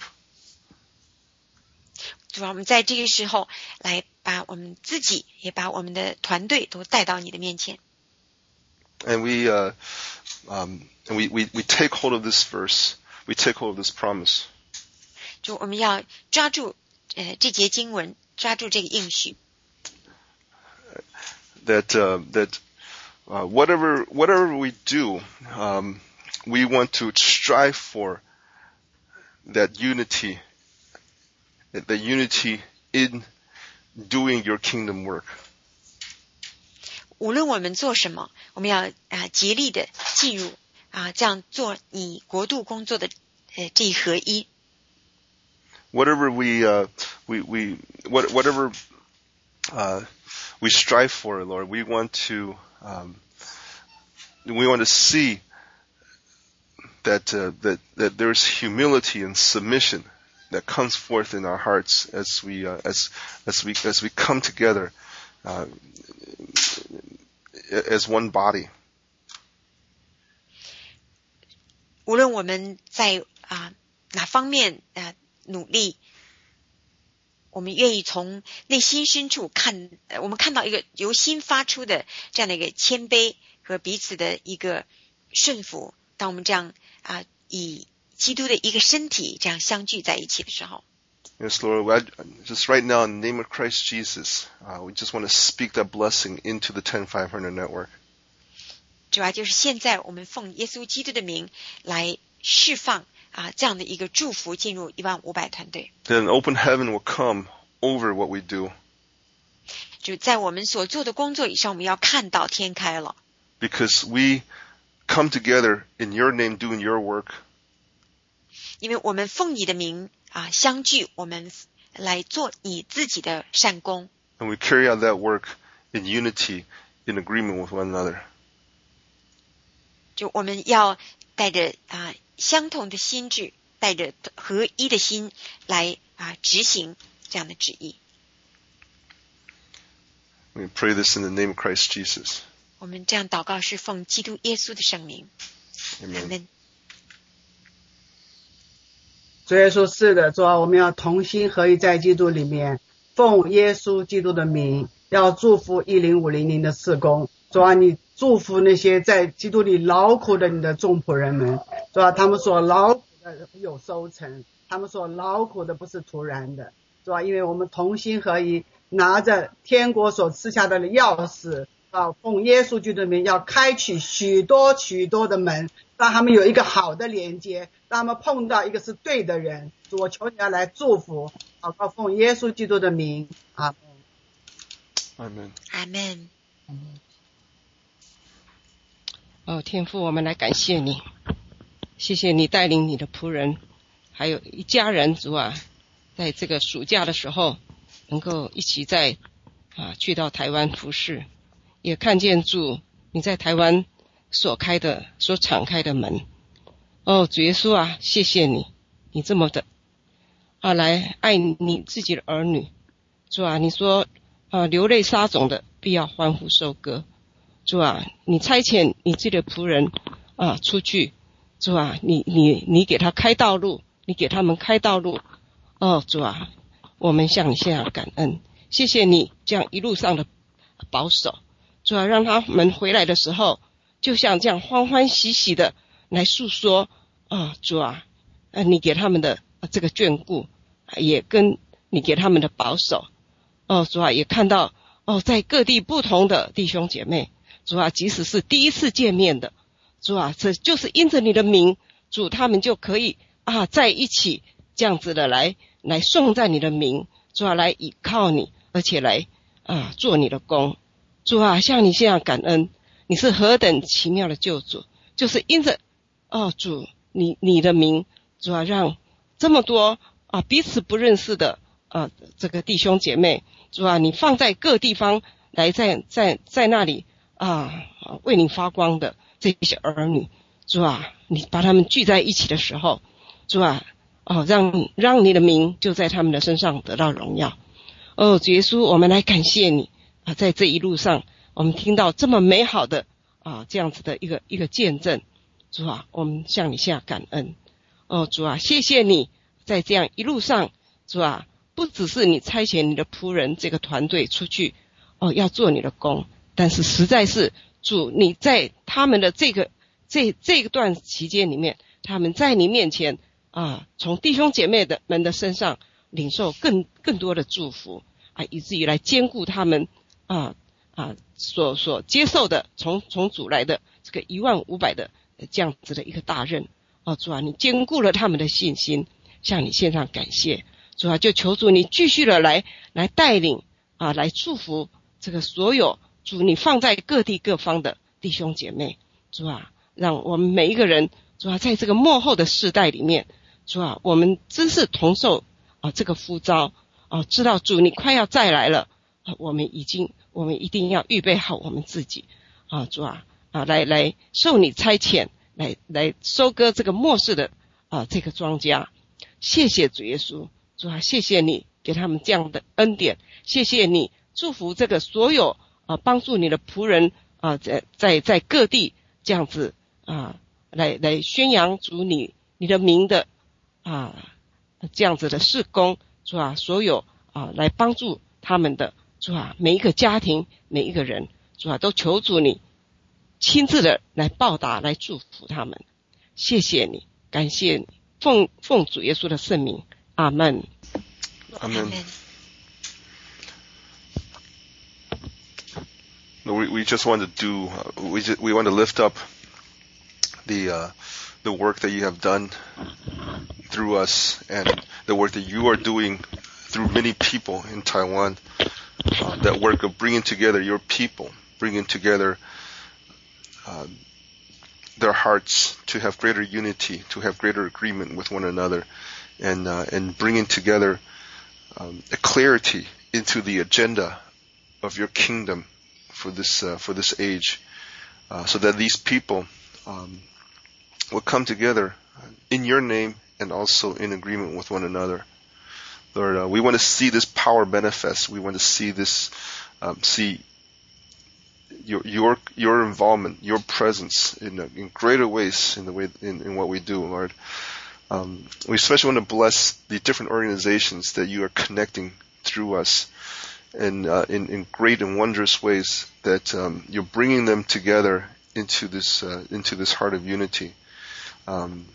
主要我们在这个时候来把我们自己也把我们的团队都带到你的面前。 And we, uh, um, and we, we, we take hold of this verse. We take hold of this promise. 就我们要抓住呃这节经文，抓住这个应许。 That uh, that uh, whatever whatever we do, um, we want to strive for that unity, that unity in doing your kingdom work. 无论我们做什么，我们要啊、呃、竭力的进入啊、呃、这样做你国度工作的呃这一合一。 Whatever we uh, we we what, whatever uh, we strive for, Lord, we want to um, we want to see that uh, that that there's humility and submission that comes forth in our hearts as we uh, as as we as we come together uh, as one body. 无论我们在啊、呃、哪方面啊、呃、努力，我们愿意从内心深处看，呃，我们看到一个由心发出的这样的一个谦卑和彼此的一个顺服。当我们这样啊、呃、以基督的一个身体这样相聚在一起的时候。 Yes, Lord, I, just right now in the name of Christ Jesus, uh, we just want to speak that blessing into the ten five hundred network. 主要就是现在我们奉耶稣基督的名来释放啊这样的一个祝福进入一万五百团队。 Then an open heaven will come over what we do. 就在我们所做的工作以上，我们要看到天开了。 Because we come together in your name doing your work. 因为我们奉你的名啊相聚，我们来做你自己的善功。 And we carry out that work in unity, in agreement with one another. 就我们要带着啊相同的心智，带带着合一的心来啊执行这样的旨意。 We pray this in the name of Christ Jesus. 我们这样祷告是奉基督耶稣的圣名。阿 Amen. 们。 主耶稣，是的，主啊，我们要同心合一在基督里面，奉耶稣基督的名，要祝福一零五零零的事工。主啊，你祝福那些在基督里劳苦的你的众仆人们，主啊，他们所劳苦的有收成，他们所劳苦的不是徒然的，主啊，因为我们同心合一，拿着天国所赐下的钥匙啊，奉耶稣基督的名，要开启许多许多的门，让他们有一个好的连接，让他们碰到一个是对的人。主，我求你要来祝福，祷告奉耶稣基督的名，阿门。 阿门。 阿门。 哦，天父，我们来感谢你，谢谢你带领你的仆人，还有一家人，主啊，在这个暑假的时候，能够一起在啊去到台湾服侍，也看见主你在台湾所开的、所敞开的门。哦，主耶稣啊，谢谢你，你这么的啊来爱你自己的儿女。主啊，你说啊流泪撒种的必要欢呼收割。主啊，你差遣你自己的仆人啊出去，主啊，你你你给他开道路，你给他们开道路。哦，主啊，我们向你献上感恩，谢谢你这样一路上的保守。主啊，让他们回来的时候，就像这样欢欢喜喜的来诉说啊，主啊，呃，你给他们的这个眷顾，也跟你给他们的保守。哦，主啊，也看到哦，在各地不同的弟兄姐妹。主啊，即使是第一次见面的，主啊，这就是因着你的名，主他们就可以啊在一起这样子的来来颂赞你的名，主啊，来倚靠你，而且来啊做你的工。主啊，向你献上感恩，你是何等奇妙的救主，就是因着哦主你你的名，主啊，让这么多啊彼此不认识的啊这个弟兄姐妹，主啊，你放在各地方来在在在那里。啊，为你发光的这些儿女，主啊，你把他们聚在一起的时候，主啊，哦，让让你的名就在他们的身上得到荣耀。哦，主耶稣，我们来感谢你啊，在这一路上，我们听到这么美好的啊这样子的一个一个见证，主啊，我们向你下感恩。哦，主啊，谢谢你在这样一路上，主啊，不只是你差遣你的仆人这个团队出去，哦，要做你的工。但是实在是主你在他们的这个这这个段期间里面，他们在你面前啊，从弟兄姐妹的们的身上领受更更多的祝福啊，以至于来兼顾他们啊啊所所接受的从从主来的这个一万五百的这样子的一个大任啊，主啊，你兼顾了他们的信心，向你献上感谢。主啊，就求主你继续的来来带领啊，来祝福这个所有。主，你放在各地各方的弟兄姐妹，主啊，让我们每一个人，主啊，在这个末后的世代里面，主啊，我们真是同受啊这个呼召啊，知道主你快要再来了啊，我们已经，我们一定要预备好我们自己啊，主啊啊，来来受你差遣，来来收割这个末世的啊这个庄稼。谢谢主耶稣，主啊，谢谢你给他们这样的恩典，谢谢你祝福这个所有。啊，帮助你的仆人啊，在在在各地这样子啊，来来宣扬主你你的名的啊，这样子的事工，主啊，所有啊来帮助他们的主啊，每一个家庭每一个人，主啊，都求主你亲自的来报答，来祝福他们。谢谢你，感谢你，奉奉主耶稣的圣名，阿门， 阿门。We we just want to do uh, we just, we want to lift up the uh, the work that you have done through us and the work that you are doing through many people in Taiwan. Uh, that work of bringing together your people, bringing together uh, their hearts to have greater unity, to have greater agreement with one another, and uh, and bringing together um, a clarity into the agenda of your kingdom. For this uh, for this age, uh, so that these people um, will come together in your name, and also in agreement with one another. Lord, uh, we want to see this power manifest. We want to see this, um, see your your your involvement, your presence in uh, in greater ways in the way in, in what we do, Lord. Um, we especially want to bless the different organizations that you are connecting through us, and uh, in in great and wondrous ways that um, you're bringing them together into this uh, into this heart of unity. Um,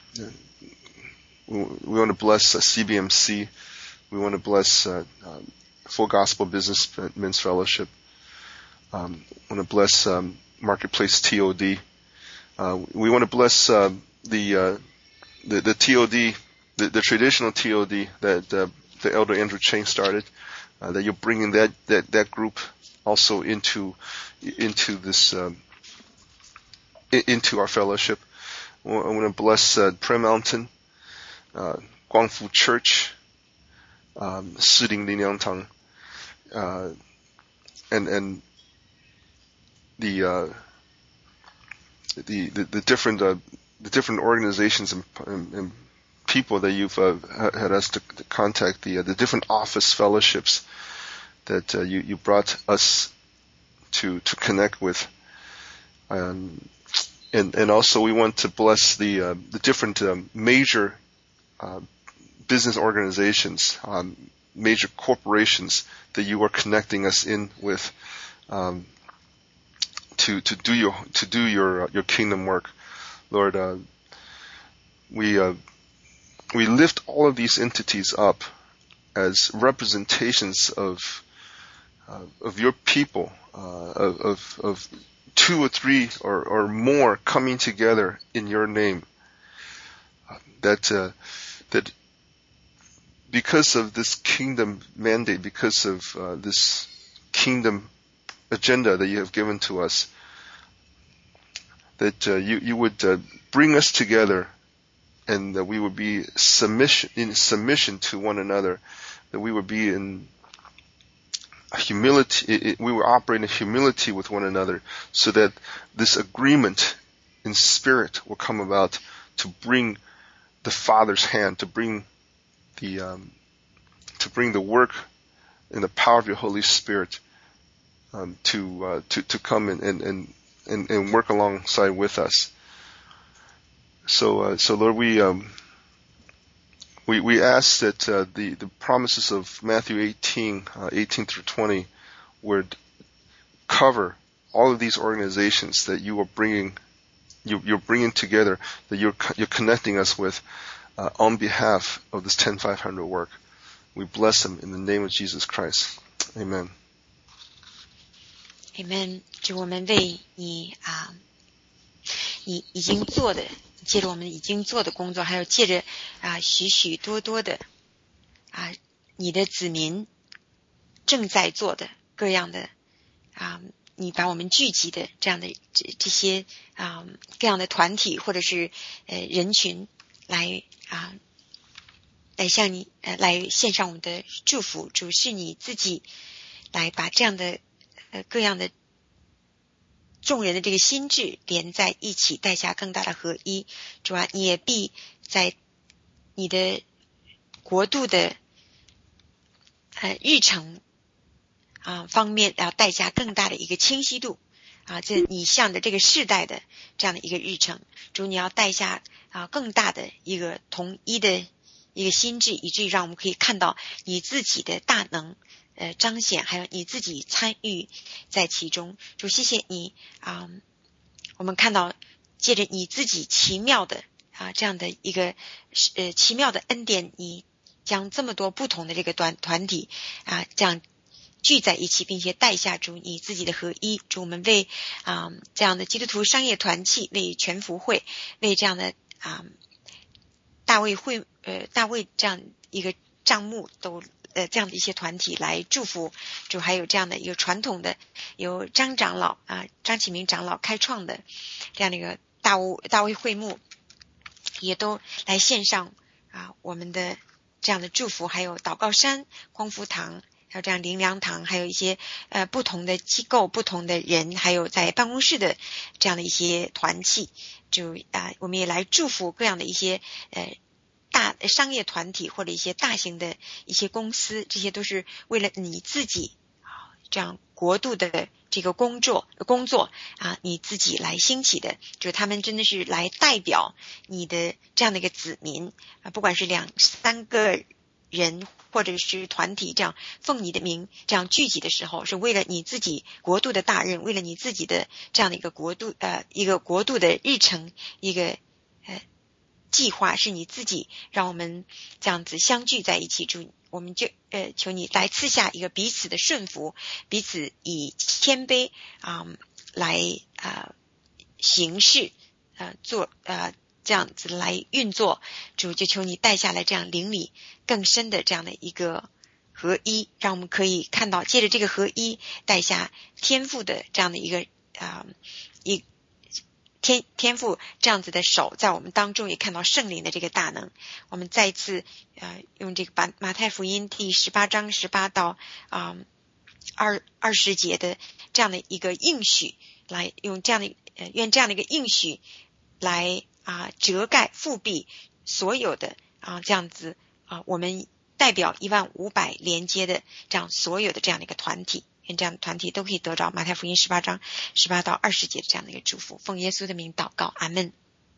we, we want to bless uh, C B M C. We want to bless uh, uh, Full Gospel Businessmen's Fellowship. Um, we want to bless um, Marketplace T O D. Uh, we want to bless uh, the, uh, the the T O D, the, the traditional T O D that uh, the Elder Andrew Chang started. Uh, that you're bringing that, that, that group also into into this um, into our fellowship. I want to bless uh, Prayer Mountain, uh, Guangfu Church, um, Siling Linyangtang, uh, and and the uh, the, the the different uh, the different organizations and, and, and people that you've uh, had us to, to contact, the uh, the different office fellowships that uh, you you brought us to to connect with, um, and and also we want to bless the uh, the different um, major uh, business organizations, um, major corporations that you are connecting us in with, um, to to do your to do your uh, your kingdom work, Lord. Uh, we uh, we lift all of these entities up as representations of uh, of your people, uh, of, of of two or three or, or more coming together in your name. Uh, that uh, that because of this kingdom mandate, because of uh, this kingdom agenda that you have given to us, that uh, you you would uh, bring us together, and that we would be submission in submission to one another, that we would be in humility, it, it, we would operate in humility with one another, so that this agreement in spirit will come about to bring the Father's hand, to bring the um, to bring the work and the power of your Holy Spirit um, to uh, to to come and and, and and and work alongside with us. So uh, so Lord, we um, we we ask that uh, the the promises of Matthew eighteen, uh, eighteen through twenty would cover all of these organizations that you are bringing you, you're bringing together, that you're you're connecting us with. Uh, on behalf of this ten five hundred work, we bless them in the name of Jesus Christ. Amen. Amen. 主，我们为你啊，你已经做的，借着我们已经做的工作，还有借着啊许许多多的啊你的子民正在做的各样的啊，你把我们聚集的这样的这这些啊各样的团体或者是呃人群来。啊，来向你呃来献上我们的祝福，主是你自己来把这样的呃各样的众人的这个心智连在一起，带下更大的合一。主啊，你也必在你的国度的呃日程啊方面要带下更大的一个清晰度啊，这你向着这个世代的这样的一个日程，主你要带下啊更大的一个统一的一个心智，以至于让我们可以看到你自己的大能呃彰显，还有你自己参与在其中。主谢谢你啊，我们看到借着你自己奇妙的啊这样的一个呃奇妙的恩典，你将这么多不同的这个团团体啊这样聚在一起，并且带下主你自己的合一。主，我们为啊、嗯、这样的基督徒商业团契，为全福会，为这样的啊、嗯、大卫会呃大卫这样一个账目都呃这样的一些团体来祝福主，还有这样的一个传统的由张长老啊张启明长老开创的这样的一个大卫大卫会幕，也都来献上啊我们的这样的祝福，还有祷告山、光福堂。还有这样灵粮堂，还有一些呃不同的机构、不同的人，还有在办公室的这样的一些团契，就啊、呃、我们也来祝福各样的一些呃大商业团体或者一些大型的一些公司，这些都是为了你自己这样国度的这个工作工作啊，你自己来兴起的，就是他们真的是来代表你的这样的一个子民啊，不管是两三个人或者是团体，这样奉你的名这样聚集的时候，是为了你自己国度的大任，为了你自己的这样的一个国度呃一个国度的日程，一个呃计划，是你自己让我们这样子相聚在一起。主，我们就呃求你来赐下一个彼此的顺服，彼此以谦卑啊、嗯、来啊、呃、行事呃做呃这样子来运作。主，就求你带下来这样灵里更深的这样的一个合一，让我们可以看到借着这个合一带下天父的这样的一个啊、呃、一天天父这样子的手在我们当中，也看到圣灵的这个大能。我们再一次呃用这个马马太福音第十八章十八到啊二二十节的这样的一个应许，来用这样的呃愿这样的一个应许来啊遮盖覆庇所有的啊这样子啊我们代表一万五百连接的这样所有的这样的一个团体，愿这样的团体都可以得着马太福音十八章十八到二十节的这样的一个祝福。奉耶稣的名祷告，阿们。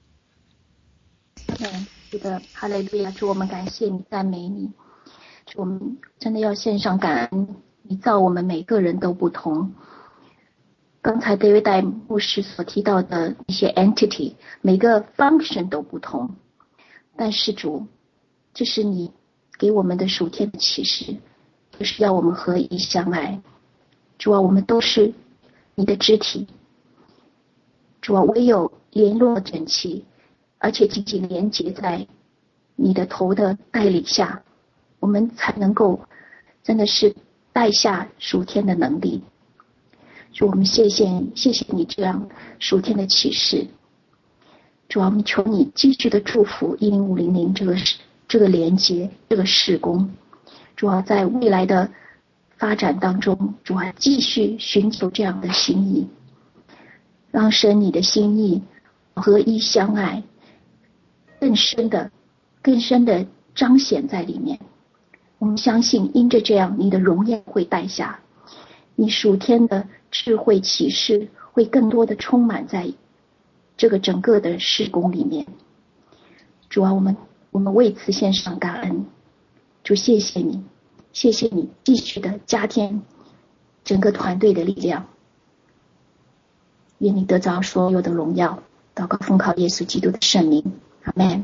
嗯，是的，哈利路亚！主，我们感谢你，赞美你。主，我们真的要献上感恩，你造我们每个人都不同。刚才David戴牧师所提到的一些 entity， 每个 function 都不同，但是主，这是你给我们的属天的启示，就是要我们合一相爱。主啊，我们都是你的肢体。主啊，唯有联络整齐，而且紧紧连结在你的头的带领下，我们才能够真的是带下属天的能力。主，我们谢谢你，谢谢你这样属天的启示。主啊，我们求你继续的祝福一零五零零这个这个连结，这个事工。主啊，在未来的发展当中，主啊，继续寻求这样的心意，让神你的心意合一相爱，更深的、更深的彰显在里面。我们相信，因着这样，你的荣耀会带下，你属天的智慧启示会更多的充满在这个整个的事工里面。主啊，我们我们为此献上感恩。主，谢谢你。谢谢你继续的加添整个团队的力量，愿你得着所有的荣耀。祷告奉靠耶稣基督的圣名，阿们。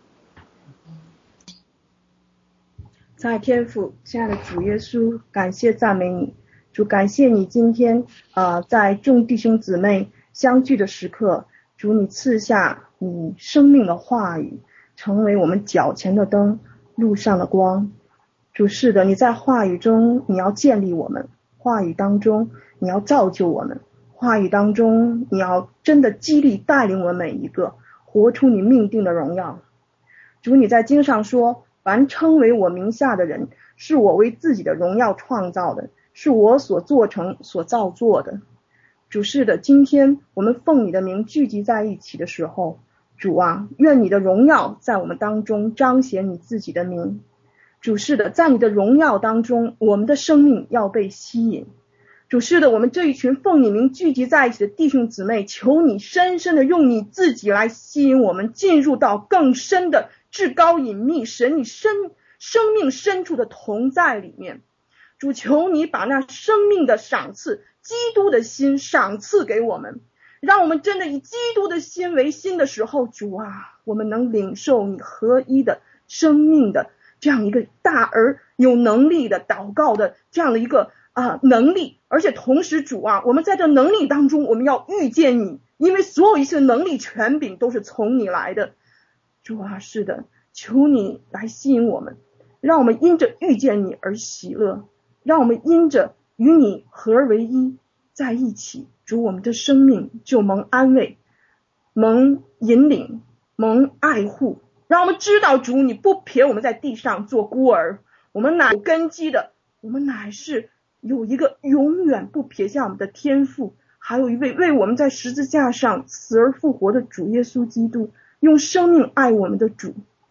在天父，亲爱的主耶稣，感谢赞美你。主，感谢你今天呃在众弟兄姊妹相聚的时刻，主你赐下你生命的话语，成为我们脚前的灯，路上的光。主，是的，你在话语中你要建立我们，话语当中你要造就我们，话语当中你要真的激励带领我们每一个活出你命定的荣耀。主，你在经上说，凡称为我名下的人，是我为自己的荣耀创造的，是我所做成所造作的。主，是的，今天我们奉你的名聚集在一起的时候，主啊，愿你的荣耀在我们当中彰显你自己的名。主，是的，在你的荣耀当中，我们的生命要被吸引。主，是的，我们这一群奉你名聚集在一起的弟兄姊妹，求你深深的用你自己来吸引我们进入到更深的至高隐秘神你生生命深处的同在里面。主，求你把那生命的赏赐，基督的心赏赐给我们，让我们真的以基督的心为心的时候，主啊，我们能领受你合一的生命的这样一个大而有能力的祷告的这样的一个啊能力。而且同时，主啊，我们在这能力当中，我们要遇见你，因为所有一切能力权柄都是从你来的。主啊，是的，求你来吸引我们，让我们因着遇见你而喜乐，让我们因着与你合而为一在一起。主，我们的生命就蒙安慰，蒙引领，蒙爱护，让我们知道，主，你不撇我们在地上做孤儿，我们乃有根基的，我们乃是有一个永远不撇下我们的天父，还有一位为我们在十字架上死而复活的主耶稣基督，用生命爱我们的主。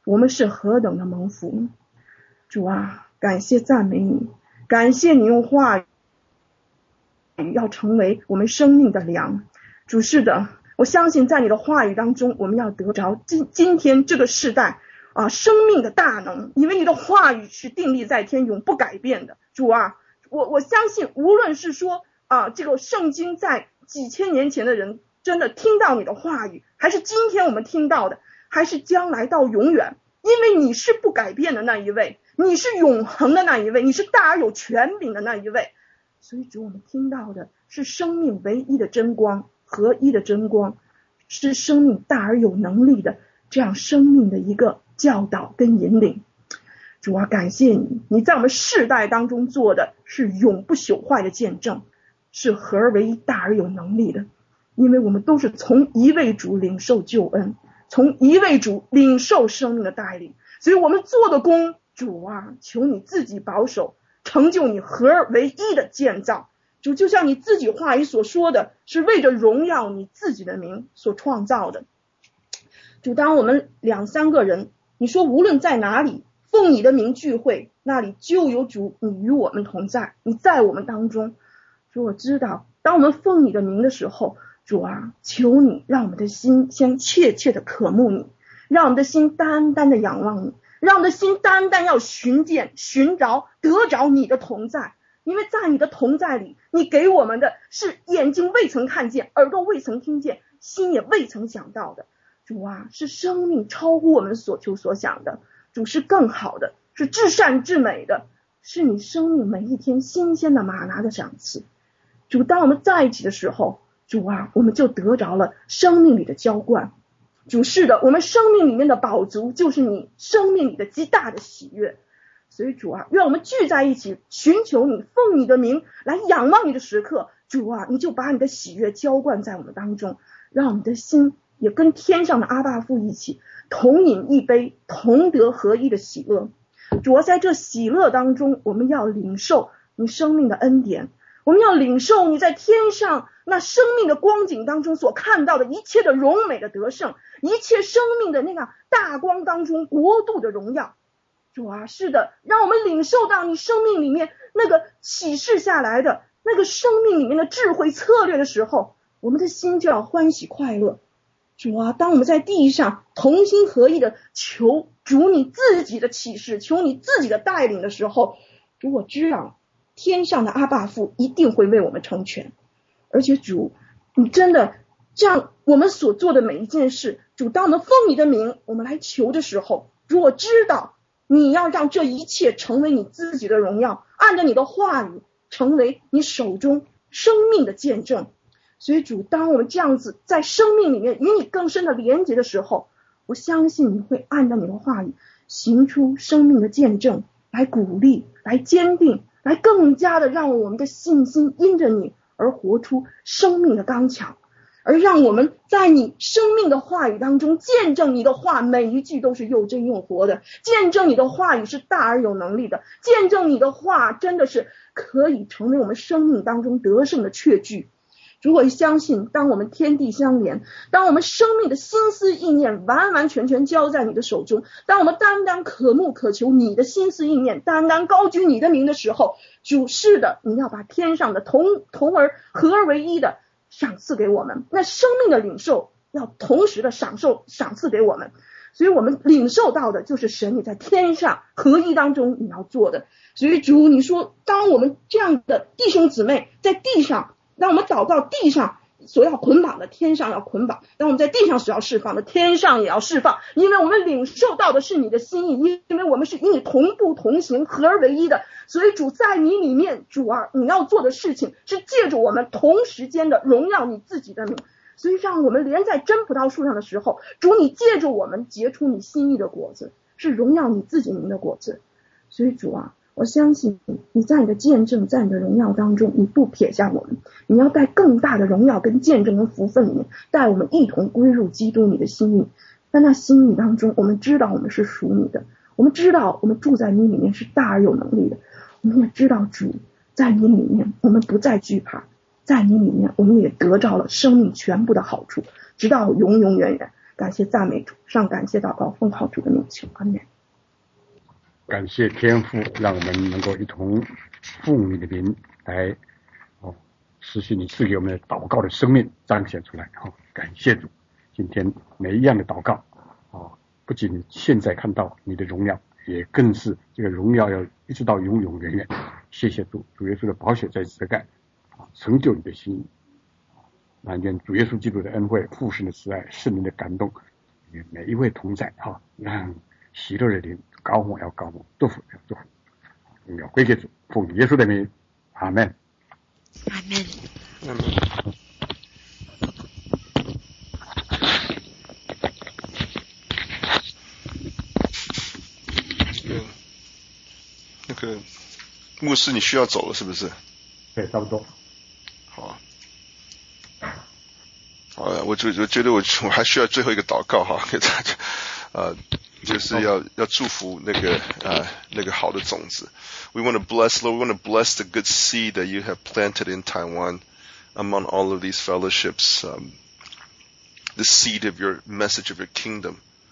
我们是何等的蒙福。主啊，感谢赞美你，感谢你用话语要成为我们生命的粮。主，是的，我相信在你的话语当中，我们要得着今今天这个世代啊生命的大能，因为你的话语是定立在天，永不改变的。主啊，我我相信无论是说啊这个圣经在几千年前的人真的听到你的话语，还是今天我们听到的，还是将来到永远，因为你是不改变的那一位，你是永恒的那一位，你是大而有权柄的那一位。所以主，我们听到的是生命唯一的真光，合一的真光，是生命大而有能力的这样生命的一个教导跟引领。主啊，感谢你，你在我们世代当中做的是永不朽坏的见证，是合而为一大而有能力的，因为我们都是从一位主领受救恩，从一位主领受生命的带领，所以我们做的工，主啊，求你自己保守，成就你合而为一的建造。主，就像你自己话语所说的，是为着荣耀你自己的名所创造的。主，当我们两三个人，你说无论在哪里奉你的名聚会，那里就有主你与我们同在，你在我们当中。主，我知道当我们奉你的名的时候，主啊，求你让我们的心先切切的渴慕你，让我们的心单单的仰望你，让我们的心单单要寻见寻着得着你的同在。因为在你的同在里，你给我们的是眼睛未曾看见，耳朵未曾听见，心也未曾想到的。主啊，是生命超乎我们所求所想的。主，是更好的，是至善至美的，是你生命每一天新鲜的玛拿的赏赐。主，当我们在一起的时候，主啊，我们就得着了生命里的浇灌。主，是的，我们生命里面的饱足就是你生命里的极大的喜悦。所以主啊，愿我们聚在一起寻求你，奉你的名来仰望你的时刻，主啊，你就把你的喜悦浇灌在我们当中，让我们的心也跟天上的阿爸父一起同饮一杯，同得合一的喜乐。主啊，在这喜乐当中，我们要领受你生命的恩典，我们要领受你在天上那生命的光景当中所看到的一切的荣美的得胜，一切生命的那个大光当中国度的荣耀。主啊，是的，让我们领受到你生命里面那个启示下来的那个生命里面的智慧策略的时候，我们的心就要欢喜快乐。主啊，当我们在地上同心合意的求主你自己的启示，求你自己的带领的时候，主，我知道天上的阿爸父一定会为我们成全。而且主，你真的这样我们所做的每一件事，主，当我们奉你的名我们来求的时候，主，我知道你要让这一切成为你自己的荣耀，按照你的话语成为你手中生命的见证。所以主，当我们这样子在生命里面与你更深的连结的时候，我相信你会按照你的话语行出生命的见证，来鼓励，来坚定，来更加的让我们的信心因着你而活出生命的刚强，而让我们在你生命的话语当中见证你的话每一句都是又真又活的，见证你的话语是大而有能力的，见证你的话真的是可以成为我们生命当中得胜的确据。如果相信当我们天地相连，当我们生命的心思意念完完全全交在你的手中，当我们单单渴慕渴求你的心思意念，单单高举你的名的时候，主，是的，你要把天上的同同而合而为一的赏赐给我们，那生命的领受要同时的享受赏赐给我们。所以我们领受到的就是神你在天上合一当中你要做的。所以主，你说当我们这样的弟兄姊妹在地上，当我们祷告地上所要捆绑的天上要捆绑，当我们在地上所要释放的天上也要释放，因为我们领受到的是你的心意，因为我们是与你同步同行合而为一的。所以主，在你里面，主啊，你要做的事情是借着我们同时间的荣耀你自己的名。所以让我们连在真葡萄树上的时候，主，你借着我们结出你心意的果子，是荣耀你自己名的果子。所以主啊，我相信你在你的见证，在你的荣耀当中，你不撇下我们，你要带更大的荣耀跟见证跟福分里面，带我们一同归入基督你的心意。在那心意当中，我们知道我们是属你的，我们知道我们住在你里面是大而有能力的，我们也知道主在你里面我们不再惧怕，在你里面我们也得着了生命全部的好处，直到永永远远。 感谢赞美主，上感谢祷告，奉靠主的名求，阿门。 感谢天父，让我们能够一同奉你的名来哦，实现你赐给我们的祷告的生命彰显出来。哦，感谢主，今天每一样的祷告哦，不仅现在看到你的荣耀，也更是这个荣耀要一直到永永远远。谢谢主，主耶稣的宝血在遮盖，成就你的心意。但愿主耶稣基督的恩惠、父神的慈爱、圣灵的感动，与每一位同在哈，让喜乐的灵高牧要高牧，祝福要祝福，荣耀归给主，奉耶稣的名，阿门。 阿门。 阿门。嗯，那个牧师，你需要走了是不是？ 对，差不多。 好啊。好，我就我觉得我我还需要最后一个祷告哈，给大家，呃，就是要要祝福那个呃那个好的种子。We want to bless, Lord. We want to bless the good seed that you have planted in Taiwan among all of these fellowships. Um, the seed of your message of your kingdom.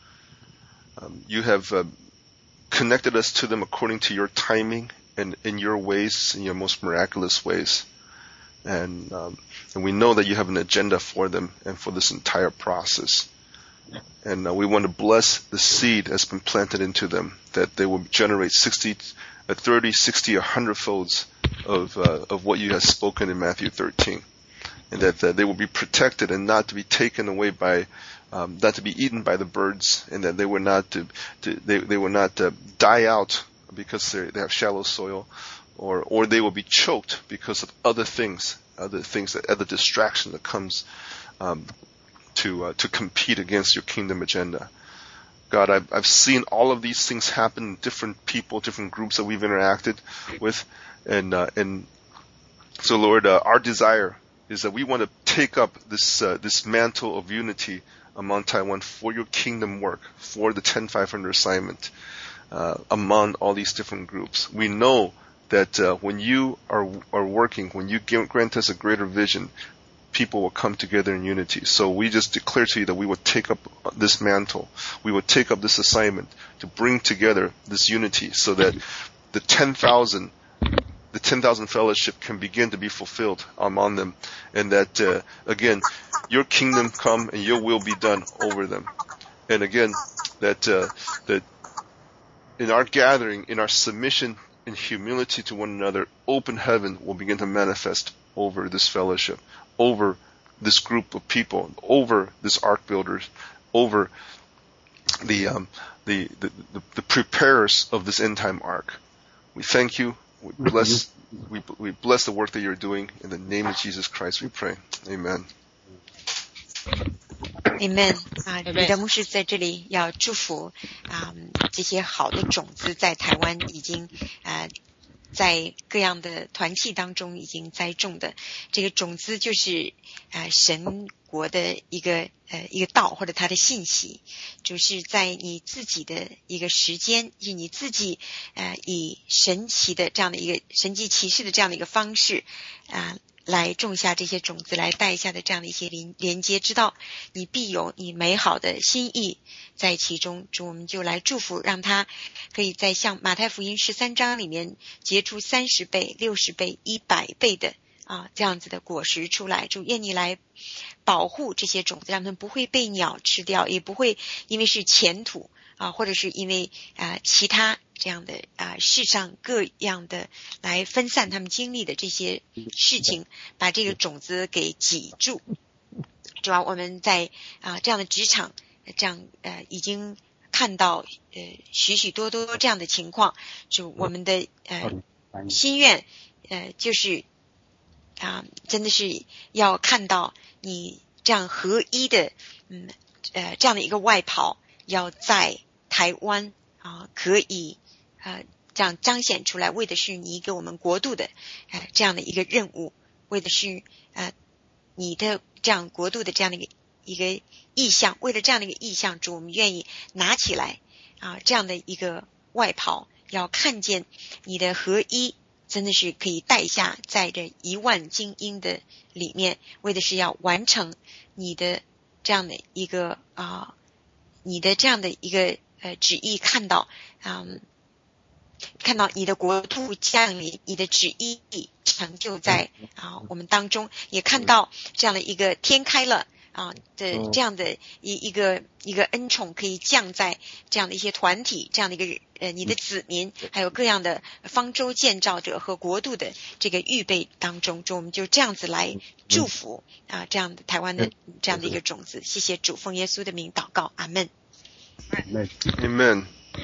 Um, you have uh, connected us to them according to your timing and in your ways, in your most miraculous ways. And, um, and we know that you have an agenda for them and for this entire process. And uh, we want to bless the seed that's been planted into them, that they will generate sixty, uh, thirty, sixty, a hundred folds of, uh, of what you have spoken in Matthew thirteen. And that uh, they will be protected and not to be taken away by, um, not to be eaten by the birds, and that they will not, to, to, they, they will not uh, die out because they have shallow soil. Or, or they will be choked because of other things, other things, that other distraction that comes um, to uh, to compete against your kingdom agenda. God, I've, I've seen all of these things happen. Different people, different groups that we've interacted with, and uh, and so Lord, uh, our desire is that we want to take up this uh, this mantle of unity among Taiwan for your kingdom work, for the ten five hundred assignment uh, among all these different groups. We know that uh, when you are are working, when you give, grant us a greater vision, people will come together in unity. So we just declare to you that we will take up this mantle. We will take up this assignment to bring together this unity so that the ten thousand, the ten thousand fellowship can begin to be fulfilled among them. And that, uh, again, your kingdom come and your will be done over them. And again, that, uh, that in our gathering, in our submission, in humility to one another, open heaven will begin to manifest over this fellowship, over this group of people, over this ark builders, over the, um, the, the, the, the preparers of this end time ark. We thank you. We bless, we, we bless the work that you're doing. In the name of Jesus Christ, we pray. Amen. Amen 啊，彼得牧师在这里要祝福啊、嗯、这些好的种子在台湾已经呃在各样的团契当中已经栽种的这个种子就是呃神国的一个呃一个道或者它的信息，就是在你自己的一个时间，以你自己呃以神奇的这样的一个神迹奇事的这样的一个方式啊。呃来种下这些种子，来带下的这样的一些连连接，知道你必有你美好的心意在其中。主，我们就来祝福，让它可以在像马太福音十三章里面结出三十倍、六十倍、一百倍的啊这样子的果实出来。主，愿你来保护这些种子，让它们不会被鸟吃掉，也不会因为是前土啊，或者是因为啊其他这样的啊世上各样的来分散他们精力的这些事情，把这个种子给挤住。主要我们在啊这样的职场，这样呃已经看到呃许许多多这样的情况，就我们的呃心愿呃就是啊真的是要看到你这样合一的嗯呃这样的一个外袍，要在台湾啊可以呃这样彰显出来，为的是你给我们国度的呃这样的一个任务，为的是呃你的这样国度的这样的一个一个意向，为了这样的一个意向，主我们愿意拿起来啊这样的一个外袍，要看见你的合一真的是可以带下在这一万精英的里面，为的是要完成你的这样的一个啊、呃，你的这样的一个呃旨意看到，嗯，看到你的国度降临，你的旨意成就在啊、呃、我们当中，也看到这样的一个天开了。啊的这样的一一个一个恩宠可以降在这样的一些团体，这样的一个呃你的子民，还有各样的方舟建造者和国度的这个预备当中，就我们就这样子来祝福啊这样的台湾的这样的一个种子。谢谢主，奉耶稣的名祷告，阿们。 Amen.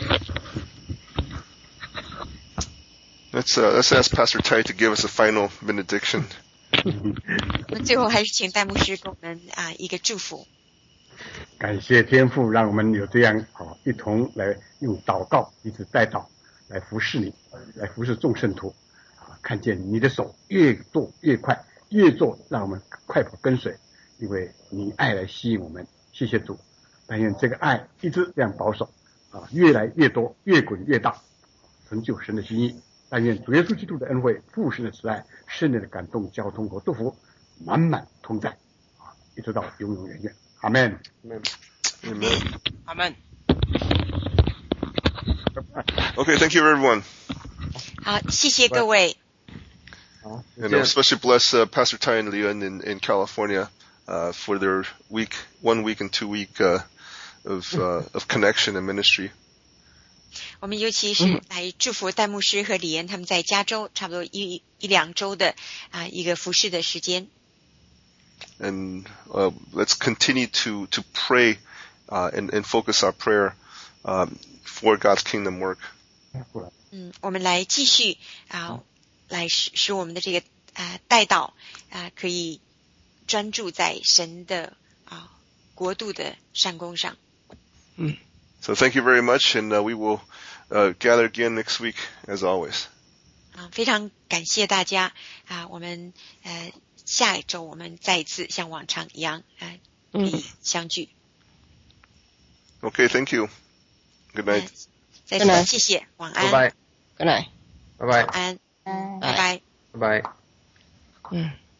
Let's uh, let's ask Pastor Tai to give us a final benediction. 我们最后还是请戴牧师给我们啊一个祝福。 感谢天父，让我们有这样好一同来用祷告一直带祷来服侍你，来服侍众圣徒啊！看见你的手越做越快，越做让我们快跑跟随，因为你爱来吸引我们。谢谢主，但愿这个爱一直这样保守啊，越来越多，越滚越大，成就神的心意。但愿主耶稣基督的恩惠、父神的慈爱、圣灵的感动、交通和祝福满满同在啊，一直到永永远远。阿门。 Amen. Amen. Okay, thank you everyone. 好，谢谢各位。 And especially bless uh, Pastor Tai and Leon in, in California uh, for their week, one week and two week uh, of uh, of connection and ministry. 我们尤其是来祝福戴牧师和李岩他们在加州差不多一一两周的啊一个服侍的时间。 And uh, let's continue to to pray uh, and and focus our prayer um, for God's kingdom work. 嗯，我们来继续啊，来使使我们的这个啊代祷啊可以专注在神的啊国度的善工上。 嗯。 So thank you very much, and uh, we will uh, gather again next week, as always. 啊，非常感谢大家啊！我们呃下一周我们再一次像往常一样啊可以相聚。 Okay, thank you. Good night. 再次谢谢，晚安。 拜拜。 Good night. 拜拜。 晚安。 拜拜拜。 拜拜。 嗯。